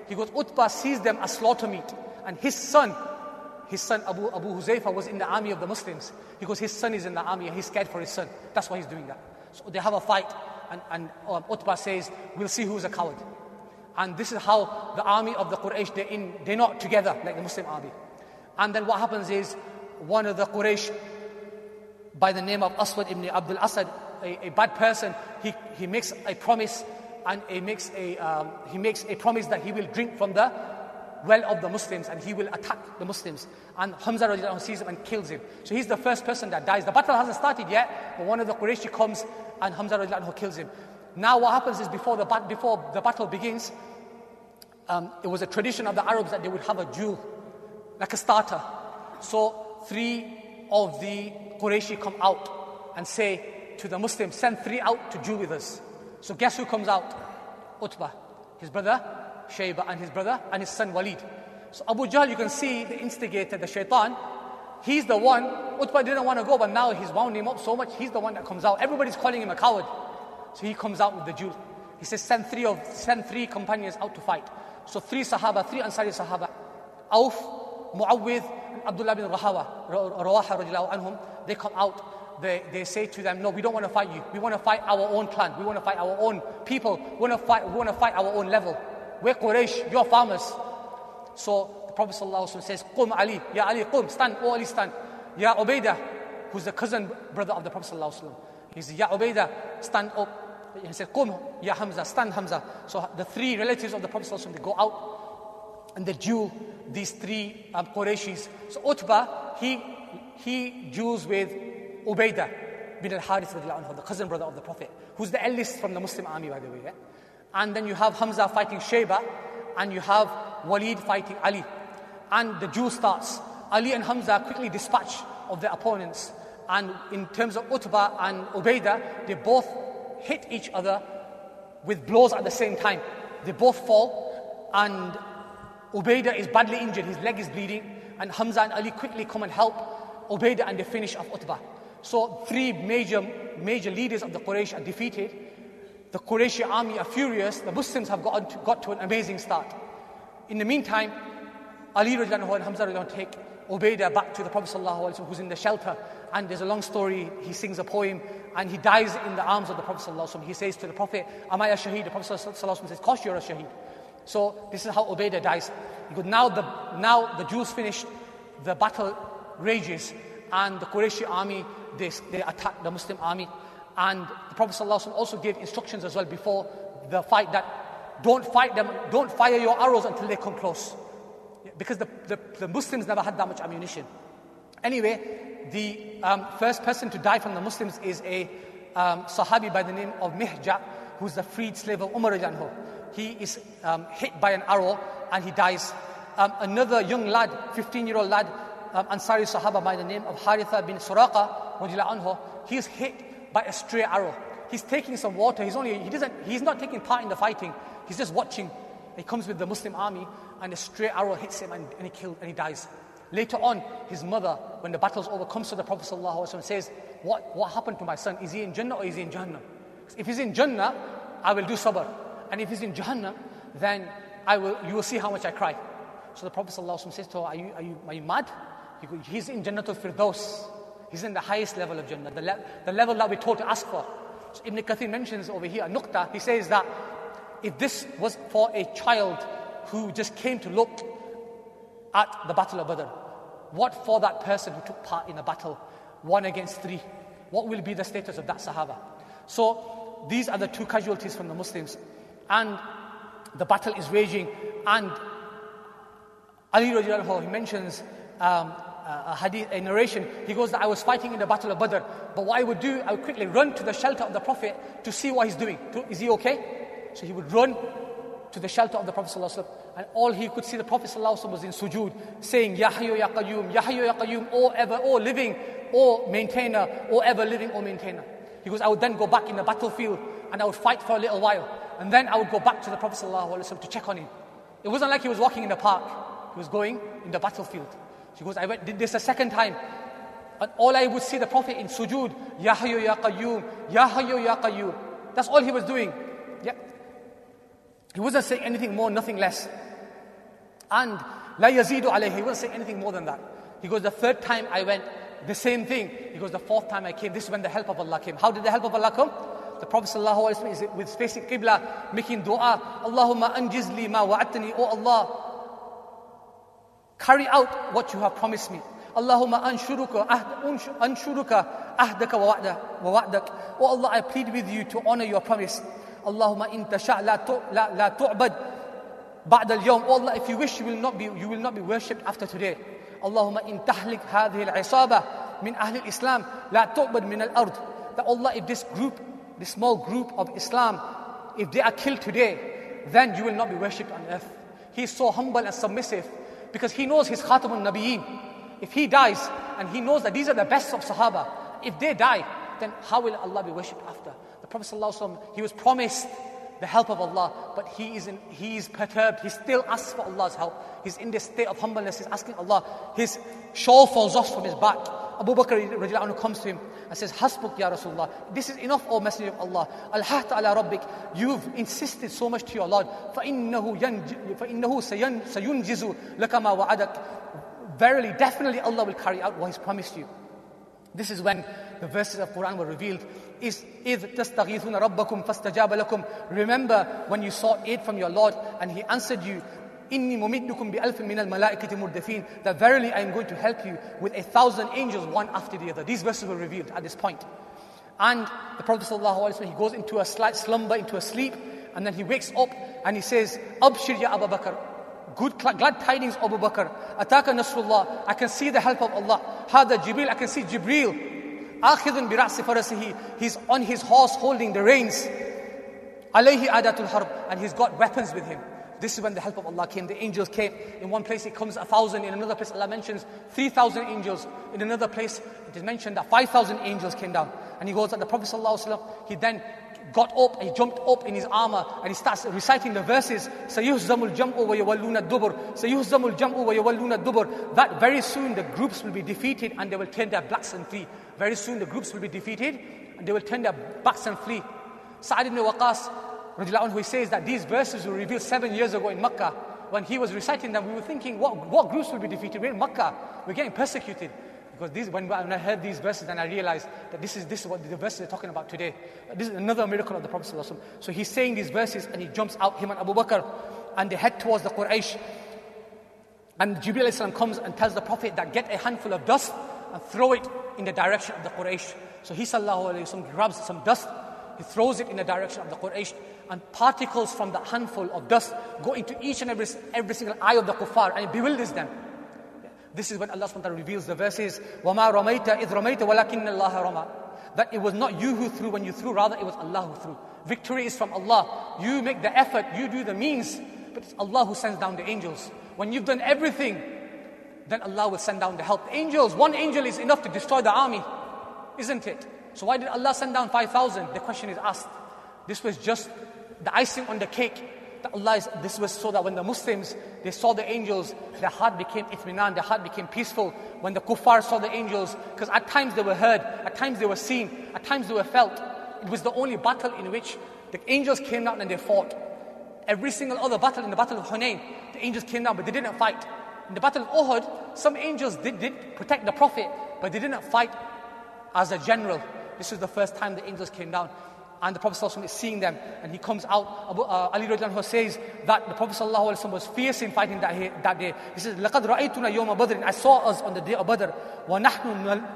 He goes, Utbah sees them as slaughter meat. And his son, his son Abu, Abu Huzaifa was in the army of the Muslims. He goes, his son is in the army and he's scared for his son. That's why he's doing that. So they have a fight and, and um, Utbah says, we'll see who's a coward. And this is how the army of the Quraysh, they're, in, they're not together like the Muslim army. And then what happens is, one of the Quraysh, by the name of Aswad ibn Abdul Asad, a, a bad person, he, he makes a promise and he makes a, um, he makes a promise that he will drink from the well of the Muslims and he will attack the Muslims. And Hamza radiallahu anhu sees him and kills him. So he's the first person that dies. The battle hasn't started yet, but one of the Quraysh comes and Hamza radiallahu anhu kills him. Now what happens is before the, bat- before the battle begins, um, it was a tradition of the Arabs that they would have a duel, like a starter. So three of the Quraysh come out and say to the Muslims, send three out to duel with us. So guess who comes out? Utbah, his brother Shayba, and his brother and his son Walid. So Abu Jahl, you can see the instigator, the shaitan, he's the one. Utbah didn't want to go, but now he's wound him up so much, he's the one that comes out. Everybody's calling him a coward. So he comes out with the duel. He says, send three of send three companions out to fight. So three Sahaba, three Ansari Sahaba, Auf, Muawwidh, and Abdullah bin Rahawa, Rawaha radiallahu anhum, they come out. They, they say to them, no, we don't want to fight you. We want to fight our own clan. We want to fight our own people. We want to fight, we want to fight our own level. We're Quraysh, you're farmers. So the Prophet ﷺ says, Qum Ali, Ya Ali, Qum, stand, O Ali, stand. Ya Ubaidah, who's the cousin brother of the Prophet ﷺ. He says, Ya Ubaidah, stand up. He says, Qum, Ya Hamza, stand Hamza. So the three relatives of the Prophet ﷺ, they go out and they duel these three um, Qurayshis. So Utbah, he, he duels with Ubaidah bin al-Harith, the cousin brother of the Prophet, who's the eldest from the Muslim army, by the way. Yeah? And then you have Hamza fighting Shayba, and you have Walid fighting Ali. And the duel starts. Ali and Hamza quickly dispatch of their opponents. And in terms of Utbah and Ubaidah, they both hit each other with blows at the same time. They both fall, and Ubaidah is badly injured, his leg is bleeding, and Hamza and Ali quickly come and help Ubaidah, and they finish off Utbah. So three major major leaders of the Quraysh are defeated. The Qurayshi army are furious. The Muslims have got to, got to an amazing start. In the meantime, Ali radiallahu anhu and Hamza radiallahu anhu take Ubaidah back to the Prophet sallallahu alaihi wasallam, who's in the shelter. And there's a long story. He sings a poem and he dies in the arms of the Prophet sallallahu alaihi wasallam. He says to the Prophet, am I a shaheed? The Prophet sallallahu alaihi wasallam says, of course you're a shaheed. So this is how Ubaidah dies. Because now the, now the Jews finished, the battle rages, and the Qurayshi army, they, they attack the Muslim army. And the Prophet ﷺ also gave instructions as well before the fight that don't fight them, don't fire your arrows until they come close. Because the, the, the Muslims never had that much ammunition. Anyway, the um, first person to die from the Muslims is a um, Sahabi by the name of Mihja, who's the freed slave of Umar radiallahu anhu. He is um, hit by an arrow and he dies. Um, another young lad, fifteen-year-old lad, um, Ansari Sahaba by the name of Haritha bin Suraqa radiallahu anhu, he is hit by a stray arrow. He's taking some water. He's only he doesn't he's not taking part in the fighting. He's just watching. He comes with the Muslim army, and a stray arrow hits him, and, and he killed and he dies. Later on, his mother, when the battle's over, comes to the Prophet sallallahu alaihi wasallam and says, "What what happened to my son? Is he in Jannah or is he in Jahannam? If he's in Jannah, I will do sabr, and if he's in Jahannam, then I will you will see how much I cry." So the Prophet sallallahu alaihi wasallam says to her, "Are you are you are you mad? He goes, he's in Jannatul Firdaus. He's in the highest level of Jannah, the, le- the level that we're told to ask for." So Ibn Kathir mentions over here, Nuqta, he says that if this was for a child who just came to look at the Battle of Badr, what for that person who took part in a battle, one against three? What will be the status of that Sahaba? So these are the two casualties from the Muslims. And the battle is raging, and Ali radiallahu anhu, he mentions um, a hadith, a narration. He goes that I was fighting in the Battle of Badr, but what I would do, I would quickly run to the shelter of the Prophet to see what he's doing. Is he okay? So he would run to the shelter of the Prophet sallallahu alaihi wasallam, and all he could see the Prophet sallallahu alaihi wasallam was in sujood, saying, Ya Hayyu Ya Qayyum, Ya Hayyu Ya Qayyum, O ever, O living, O maintainer, O ever living, O maintainer. He goes, I would then go back in the battlefield and I would fight for a little while, and then I would go back to the Prophet sallallahu alaihi wasallam to check on him. It wasn't like he was walking in the park. He was going in the battlefield. He goes, I went, did this a second time, and all I would see the Prophet in sujood, Ya Hayyu Ya Qayyum, Ya Hayyu Ya Qayyum. That's all he was doing. Yeah. He wasn't saying anything more, nothing less. And la yazidu alayhi, he wouldn't say anything more than that. He goes, the third time I went, the same thing. He goes, the fourth time I came, this is when the help of Allah came. How did the help of Allah come? The Prophet ﷺ is with facing Qibla, making dua, Allahumma anjiz li ma wa'atani, oh Allah, carry out what you have promised me. Allahumma anshuruka, anshuruka ahdaka wa wa'dak. Oh Allah, I plead with you to honor your promise. Allahumma in tasha' la la tu'bad ba'da al-yawm. Oh Allah, if you wish, you will not be you will not be worshipped after today. Allahumma in tahlik hadhihi al-isaba min ahli al-islam la tu'bad min al-ard. That Allah, if this group, this small group of Islam, if they are killed today, then you will not be worshipped on earth. He is so humble and submissive because he knows he's Khatamun Nabiyeen. If he dies and he knows that these are the best of Sahaba, if they die, then how will Allah be worshipped after? The Prophet ﷺ, he was promised the help of Allah, but he is in, he is perturbed. He still asks for Allah's help. He's in this state of humbleness. He's asking Allah. His shawl falls off from his back. Abu Bakr radiallahu anhu comes to him and says, Hasbuk ya Rasulullah. This is enough, O Messenger of Allah. Al-Hahta ala Rabbik. You've insisted so much to your Lord. فَإِنَّهُ سَيُنْجِزُ لَكَ مَا وَعَدَكَ. Verily, definitely Allah will carry out what He's promised you. This is when the verses of Quran were revealed. Is إِذْ تَسْتَغِيثُونَ رَبَّكُمْ فَاسْتَجَابَ لَكُمْ. Remember when you sought aid from your Lord and He answered you, إِنِّي مُمِدُّكُمْ بِأَلْفٍ مِنَ الْمَلَائِكَةِ مُرْدَفِينَ. That verily I am going to help you with a thousand angels, one after the other. These verses were revealed at this point. And the Prophet ﷺ, he goes into a slight slumber, into a sleep, and then he wakes up and he says, Abshir ya Abu Bakr. Good, glad tidings, Abu Bakr. Ataka Nasrullah. I can see the help of Allah. Hada Jibril. I can see Jibril. Akhidun bi ra'si farasihi. He's on his horse holding the reins. Alayhi adatul harb. And he's got weapons with him. This is when the help of Allah came. The angels came. In one place it comes a thousand. In another place Allah mentions three thousand angels. In another place it is mentioned that five thousand angels came down. And he goes that the Prophet ﷺ, he then got up, he jumped up in his armor and he starts reciting the verses. Sayuhzamul jam'u wa yawalluna dubur. Sayuhzamul jam'u wa yawalluna dubur. That very soon the groups will be defeated and they will turn their backs and flee. Very soon the groups will be defeated and they will turn their backs and flee. Sa'ad ibn Waqas, radiallahu anhu, he says that these verses were revealed seven years ago in Makkah. When he was reciting them, we were thinking, what, what groups will be defeated? We're in Makkah. We're getting persecuted. Because these, when, when I heard these verses, then I realized that this is, this is what the verses are talking about today. This is another miracle of the Prophet ﷺ. So he's saying these verses and he jumps out, him and Abu Bakr, and they head towards the Quraysh. And Jibreel alayhi salam comes and tells the Prophet that get a handful of dust and throw it in the direction of the Quraysh. So he sallallahu alayhi wa sallam grabs some dust, he throws it in the direction of the Quraysh, and particles from that handful of dust go into each and every, every single eye of the kuffar, and it bewilders them. This is when Allah subhanahu wa ta'ala reveals the verses, وَمَا رَمَيْتَ إِذْ رَمَيْتَ وَلَكِنَّ اللَّهَ رَمَى. That it was not you who threw when you threw, rather it was Allah who threw. Victory is from Allah. You make the effort, you do the means, but it's Allah who sends down the angels. When you've done everything, then Allah will send down the help. The angels, one angel is enough to destroy the army, isn't it? So why did Allah send down five thousand? The question is asked. This was just the icing on the cake. That Allah is, this was so that when the Muslims, they saw the angels, their heart became itminan, their heart became peaceful. When the kuffar saw the angels, because at times they were heard, at times they were seen, at times they were felt. It was the only battle in which the angels came down and they fought. Every single other battle, in the battle of Hunayn, the angels came down but they didn't fight. In the battle of Uhud, some angels did, did protect the Prophet, but they didn't fight as a general. This was the first time the angels came down. And the Prophet ﷺ is seeing them, and he comes out. Abu, uh, Ali radiallahu anhu says that the Prophet ﷺ was fierce in fighting that, that day. He says, لَقَدْ رَأَيْتُنَا يَوْمَ بَدْرٍ. I saw us on the day of Badr. وَنَحْنُ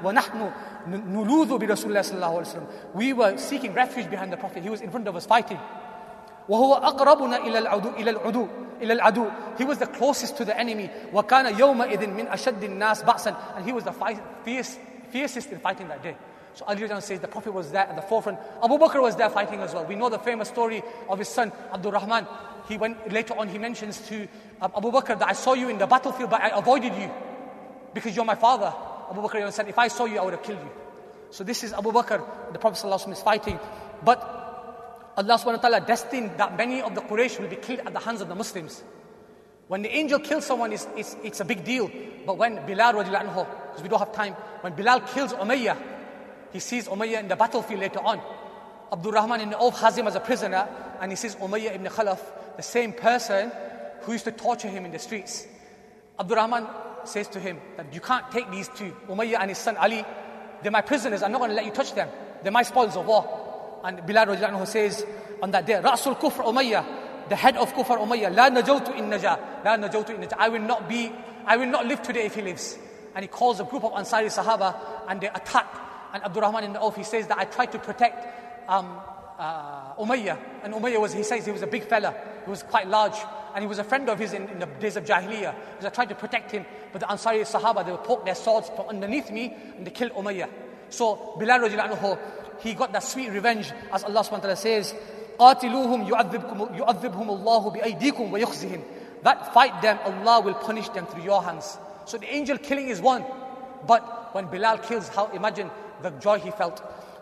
نُلُوذُ بِرَسُولِ اللَّهِ صَلَّى اللَّهُ عَلَيْهِ وسلم. We were seeking refuge behind the Prophet. He was in front of us fighting. وَهُوَ أَقْرَبُنَا إِلَى الْعُدُوِ إِلَى الْعُدُوِ إِلَى الْعَدُوِ. He was the closest to the enemy. وَكَانَ يَوْمَئِذٍ مِنْ أَشَدِّ النَّاسِ بَعْسًا. And he was the fight, fierce, fiercest in fighting that day. So Ali says the Prophet was there at the forefront. Abu Bakr was there fighting as well. We know the famous story of his son, Abdul Rahman. He went, later on he mentions to uh, Abu Bakr that I saw you in the battlefield, but I avoided you because you're my father. Abu Bakr said, if I saw you, I would have killed you. So this is Abu Bakr, the Prophet ﷺ is fighting. But Allah subhanahu wa ta'ala destined that many of the Quraysh will be killed at the hands of the Muslims. When the angel kills someone, it's, it's, it's a big deal. But when Bilal radiallahu anhu, because we don't have time, when Bilal kills Umayyah, he sees Umayyah in the battlefield later on. Abdul Rahman ibn Auf has him as a prisoner, and he sees Umayyah ibn Khalaf, the same person who used to torture him in the streets. Abdurrahman says to him that you can't take these two, Umayyah and his son Ali. They're my prisoners. I'm not going to let you touch them. They're my spoils of war. And Bilal radiallahu anhu says on that day, Ra'sul Kufr Umayyah, the head of Kufr Umayyah, La najawtu in naja, La najawtu in naja. I will not be, I will not live today if he lives. And he calls a group of Ansari Sahaba and they attack. And Abdurrahman ibn Auf, he says that I tried to protect um, uh, Umayyah. And Umayyah was, he says he was a big fella. He was quite large. And he was a friend of his in, in the days of Jahiliyyah. Because I tried to protect him. But the Ansari Sahaba, they would poke their swords from underneath me and they killed Umayyah. So Bilal radiallahu anhu, he got that sweet revenge, as Allah subhanahu wa ta'ala says, قَاتِلُوهُمْ يُعَذِّبْهُمُ اللَّهُ بِأَيْدِيكُمْ وَيُخْزِهِمْ. That fight them, Allah will punish them through your hands. So the angel killing is one. But when Bilal kills, how imagine the joy he felt.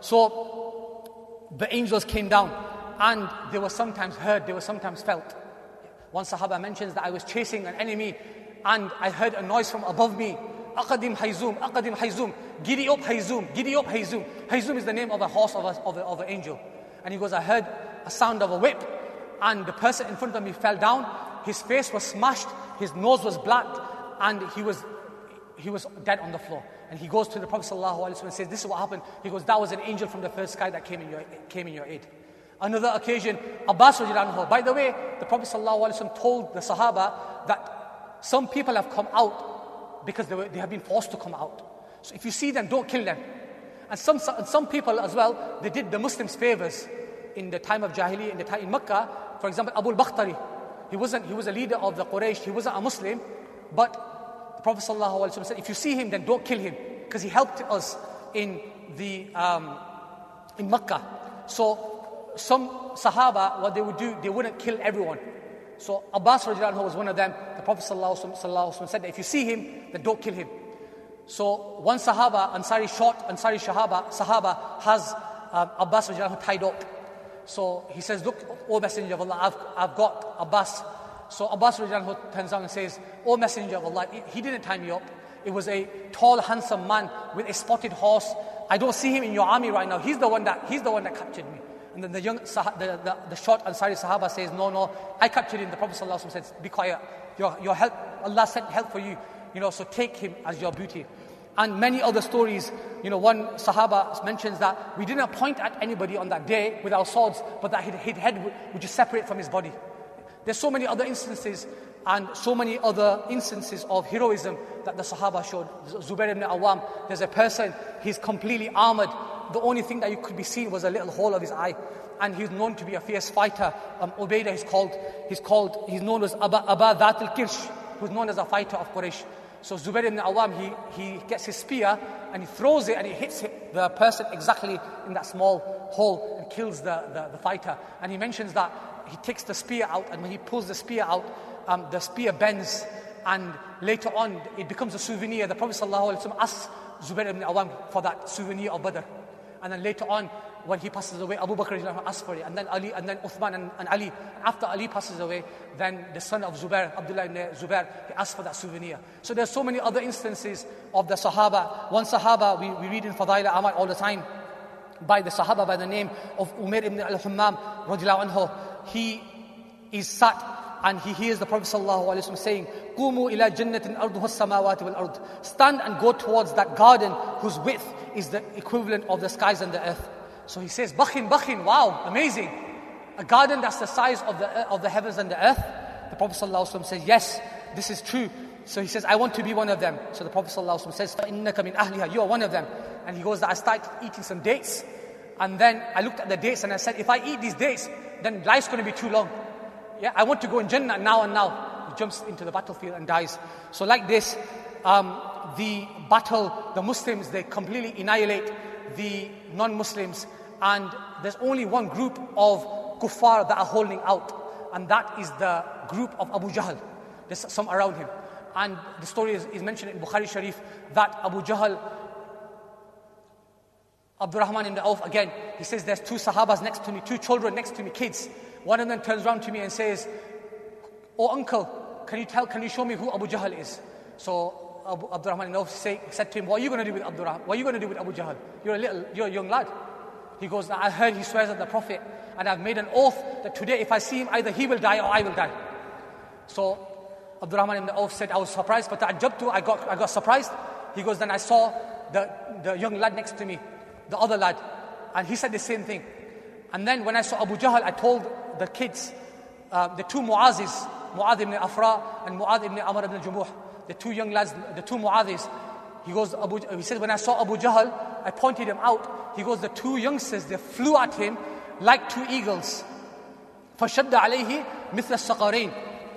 So the angels came down and they were sometimes heard, they were sometimes felt. One Sahaba mentions that I was chasing an enemy and I heard a noise from above me. Aqadim Hayzum, Aqadim Hayzum, giddy up Hayzum, giddy up Hayzum. Hayzum is the name of a horse of, a, of, a, of an angel. And he goes, I heard a sound of a whip and the person in front of me fell down. His face was smashed, his nose was black and he was he was dead on the floor. And he goes to the Prophet ﷺ and says, this is what happened. He goes, that was an angel from the first sky that came in your, came in your aid. Another occasion, Abbas radiallahu anhu. By the way, the Prophet ﷺ told the Sahaba that some people have come out because they, were, they have been forced to come out. So if you see them, don't kill them. And some, some people as well, they did the Muslims favors in the time of Jahiliyyah, in the time in Mecca. For example, Abu al-Bakhtari. He wasn't, he was a leader of the Quraysh. He wasn't a Muslim, but the Prophet ﷺ said, if you see him, then don't kill him, because he helped us in the um, in Mecca. So some Sahaba, what they would do, they wouldn't kill everyone. So Abbas radiallahu anhu was one of them. The Prophet ﷺ said that if you see him, then don't kill him. So one Sahaba, Ansari short, Ansari Shahaba, Sahaba has um, Abbas radiallahu anhu tied up. So he says, look, O Messenger of Allah, I've, I've got Abbas. So Abbas radiallahu anhu turns around and says, O Messenger of Allah, he didn't tie me up. It was a tall, handsome man with a spotted horse. I don't see him in your army right now. He's the one that he's the one that captured me. And then the young, the, the, the short Ansari Sahaba says, no, no, I captured him. The Prophet ﷺ says, be quiet. Your, your help, Allah sent help for you. You know, so take him as your booty. And many other stories, you know, one Sahaba mentions that we didn't point at anybody on that day with our swords, but that his head would, would just separate from his body. There's so many other instances and so many other instances of heroism that the Sahaba showed. Zubair ibn Awam, there's a person, he's completely armored. The only thing that you could be seen was a little hole of his eye. And he's known to be a fierce fighter. Um, Ubaidah is called, he's called, he's known as Aba, Aba Dhat al-Kirsh, who's known as a fighter of Quraysh. So Zubair ibn Awam, he, he gets his spear and he throws it and it hits the person exactly in that small hole and kills the, the, the fighter. And he mentions that he takes the spear out, and when he pulls the spear out, um, the spear bends, and later on it becomes a souvenir. The Prophet ﷺ asks Zubair ibn Awam for that souvenir of Badr. And then later on, when he passes away, Abu Bakr asks for it, and then Ali, and then Uthman and, and Ali. And after Ali passes away, then the son of Zubair, Abdullah ibn Zubair, he asks for that souvenir. So there's so many other instances of the Sahaba. One Sahaba, we, we read in Fadail Amal all the time, by the Sahaba by the name of Umair ibn al-Hammam radiallahu anhu. He is sat and he hears the Prophet ﷺ saying, "Qumu ila jannatin arduha as-samawati wal ard." Stand and go towards that garden whose width is the equivalent of the skies and the earth. So he says, "Bakhin, bakhin, wow, amazing! A garden that's the size of the of the heavens and the earth." The Prophet ﷺ says, "Yes, this is true." So he says, "I want to be one of them." So the Prophet ﷺ says, "Innaka min ahliha," you are one of them. And he goes, "I started eating some dates, and then I looked at the dates and I said, if I eat these dates, then life's going to be too long. Yeah, I want to go in Jannah now and now." He jumps into the battlefield and dies. So like this, um, the battle, the Muslims, they completely annihilate the non-Muslims, and there's only one group of kuffar that are holding out, and that is the group of Abu Jahl. There's some around him. And the story is, is mentioned in Bukhari Sharif that Abu Jahl, Abdurrahman ibn Auf, again, he says, there's two Sahabas next to me, two children next to me, kids. One of them turns around to me and says, "Oh uncle, can you tell, can you show me who Abu Jahl is?" So Abu, Abdurrahman ibn Auf say, said to him, "What are you going to do with Abdurrahman? What are you going to do with Abu Jahl? You're a little, you're a young lad." He goes, "I heard he swears at the Prophet, and I've made an oath that today if I see him, either he will die or I will die." So Abdurrahman ibn Auf said, I was surprised, but ta'ajjabtu, I got, I got surprised. He goes, then I saw the, the young lad next to me, the other lad, and he said the same thing. And then when I saw Abu Jahl, I told the kids, uh, the two Mu'azis, Mu'adh ibn Afra and Mu'adh ibn Amr ibn Jumuh, the two young lads, the two Mu'adhis. He goes, Abu, he said, when I saw Abu Jahl, I pointed him out. He goes, the two youngsters, they flew at him like two eagles. فَشَدَّ عَلَيْهِ مِثْلَ السَّقَرَيْنِ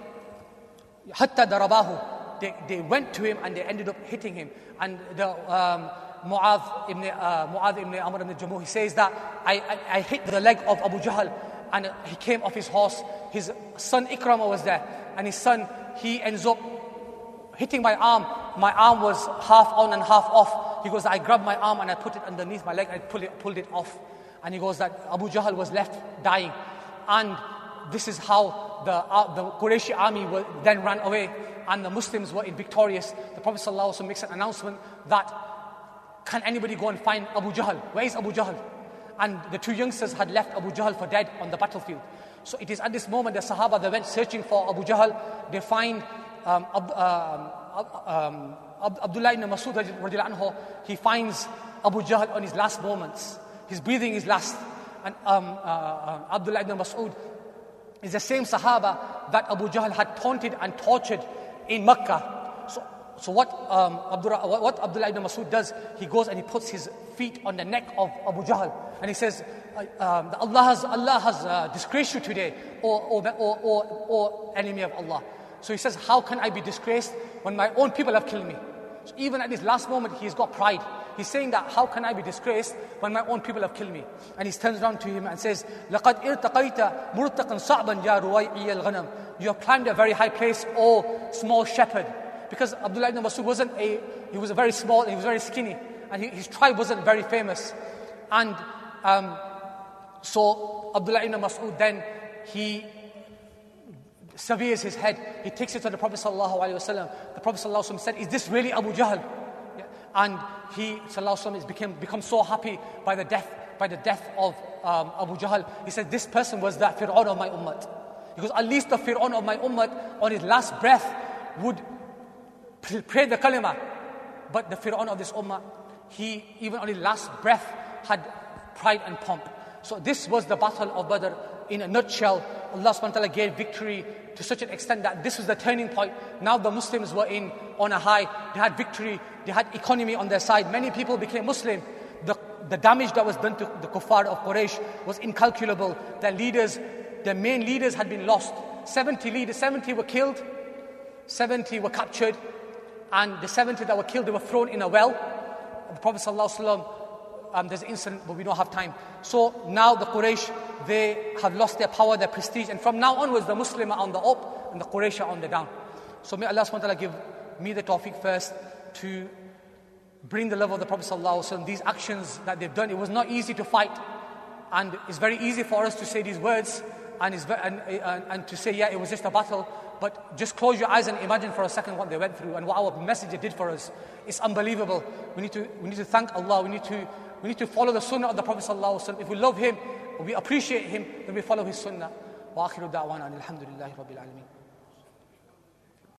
حَتَّى دَرَبَاهُ. They, they went to him and they ended up hitting him. And the um, Mu'adh ibn, uh, Mu'adh ibn Amr ibn Jumuh, he says that I, I, I hit the leg of Abu Jahl and he came off his horse. His son Ikramah was there, and his son, he ends up hitting my arm. My arm was half on and half off. He goes, I grabbed my arm and I put it underneath my leg and I pulled it, pulled it off. And he goes that Abu Jahl was left dying. And this is how the, uh, the Qurayshi army were, then ran away and the Muslims were victorious. The Prophet ﷺ makes an announcement that, can anybody go and find Abu Jahl? Where is Abu Jahl? And the two youngsters had left Abu Jahl for dead on the battlefield. So it is at this moment the Sahaba, they went searching for Abu Jahl. They find um, Ab, um, um, Abdullah ibn Mas'ud radiallahu anhu. He finds Abu Jahl on his last moments. His breathing is last. And um, uh, uh, Abdullah ibn Mas'ud is the same Sahaba that Abu Jahl had taunted and tortured in Mecca. So, so what, um, Abdullah, what Abdullah ibn Mas'ud does, he goes and he puts his feet on the neck of Abu Jahl. And he says, um, Allah has, Allah has uh, disgraced you today, or, or, or, or, or enemy of Allah. So he says, how can I be disgraced when my own people have killed me? So even at this last moment, he's got pride. He's saying that, how can I be disgraced when my own people have killed me? And he turns around to him and says, لَقَدْ إِرْتَقَيْتَ مُرْتَقًا صَعْبًا يَا رُوَيْعِيَ الْغَنَمِ. You have climbed a very high place, O small shepherd. Because Abdullah ibn Mas'ud wasn't a, he was a very small, he was very skinny. And he, his tribe wasn't very famous. And um, so Abdullah ibn Mas'ud then, he severes his head. He takes it to the Prophet sallallahu alaihi wasallam. The Prophet sallallahu alaihi wasallam said, is this really Abu Jahl? Yeah. And he sallallahu alaihi wasallam became become so happy by the death by the death of um, Abu Jahl. He said, this person was the Fir'aun of my ummah. Because at least the Fir'aun of my ummah on his last breath would pray the kalima. But the Fir'aun of this ummah, he even on his last breath had pride and pomp. So this was the battle of Badr in a nutshell. Allah subhanahu wa ta'ala gave victory to such an extent that this was the turning point. Now the Muslims were in on a high. They had victory. They had economy on their side. Many people became Muslim. The, the damage that was done to the kuffar of Quraysh was incalculable. Their leaders, their main leaders had been lost. seventy leaders, seventy were killed. seventy were captured. And the seventy that were killed, they were thrown in a well. The Prophet sallallahu alaihi wasallam, Um, there's an incident, but we don't have time. So now the Quraysh, they have lost their power, their prestige. And from now onwards, the Muslim are on the up and the Quraysh are on the down. So may Allah subhanahu wa ta'ala give me the tawfiq first to bring the love of the Prophet sallallahu alaihi wasallam. These actions that they've done, it was not easy to fight. And it's very easy for us to say these words and, it's very, and, and, and to say, yeah, it was just a battle. But just close your eyes and imagine for a second what they went through and what our messenger did for us. It's unbelievable. We need to, we need to thank Allah. We need to We need to follow the sunnah of the Prophet sallallahu alaihi wasallam. If we love him, or we appreciate him, then we follow his sunnah. Wa akhiru da'wana alhamdulillahi rabbil alameen.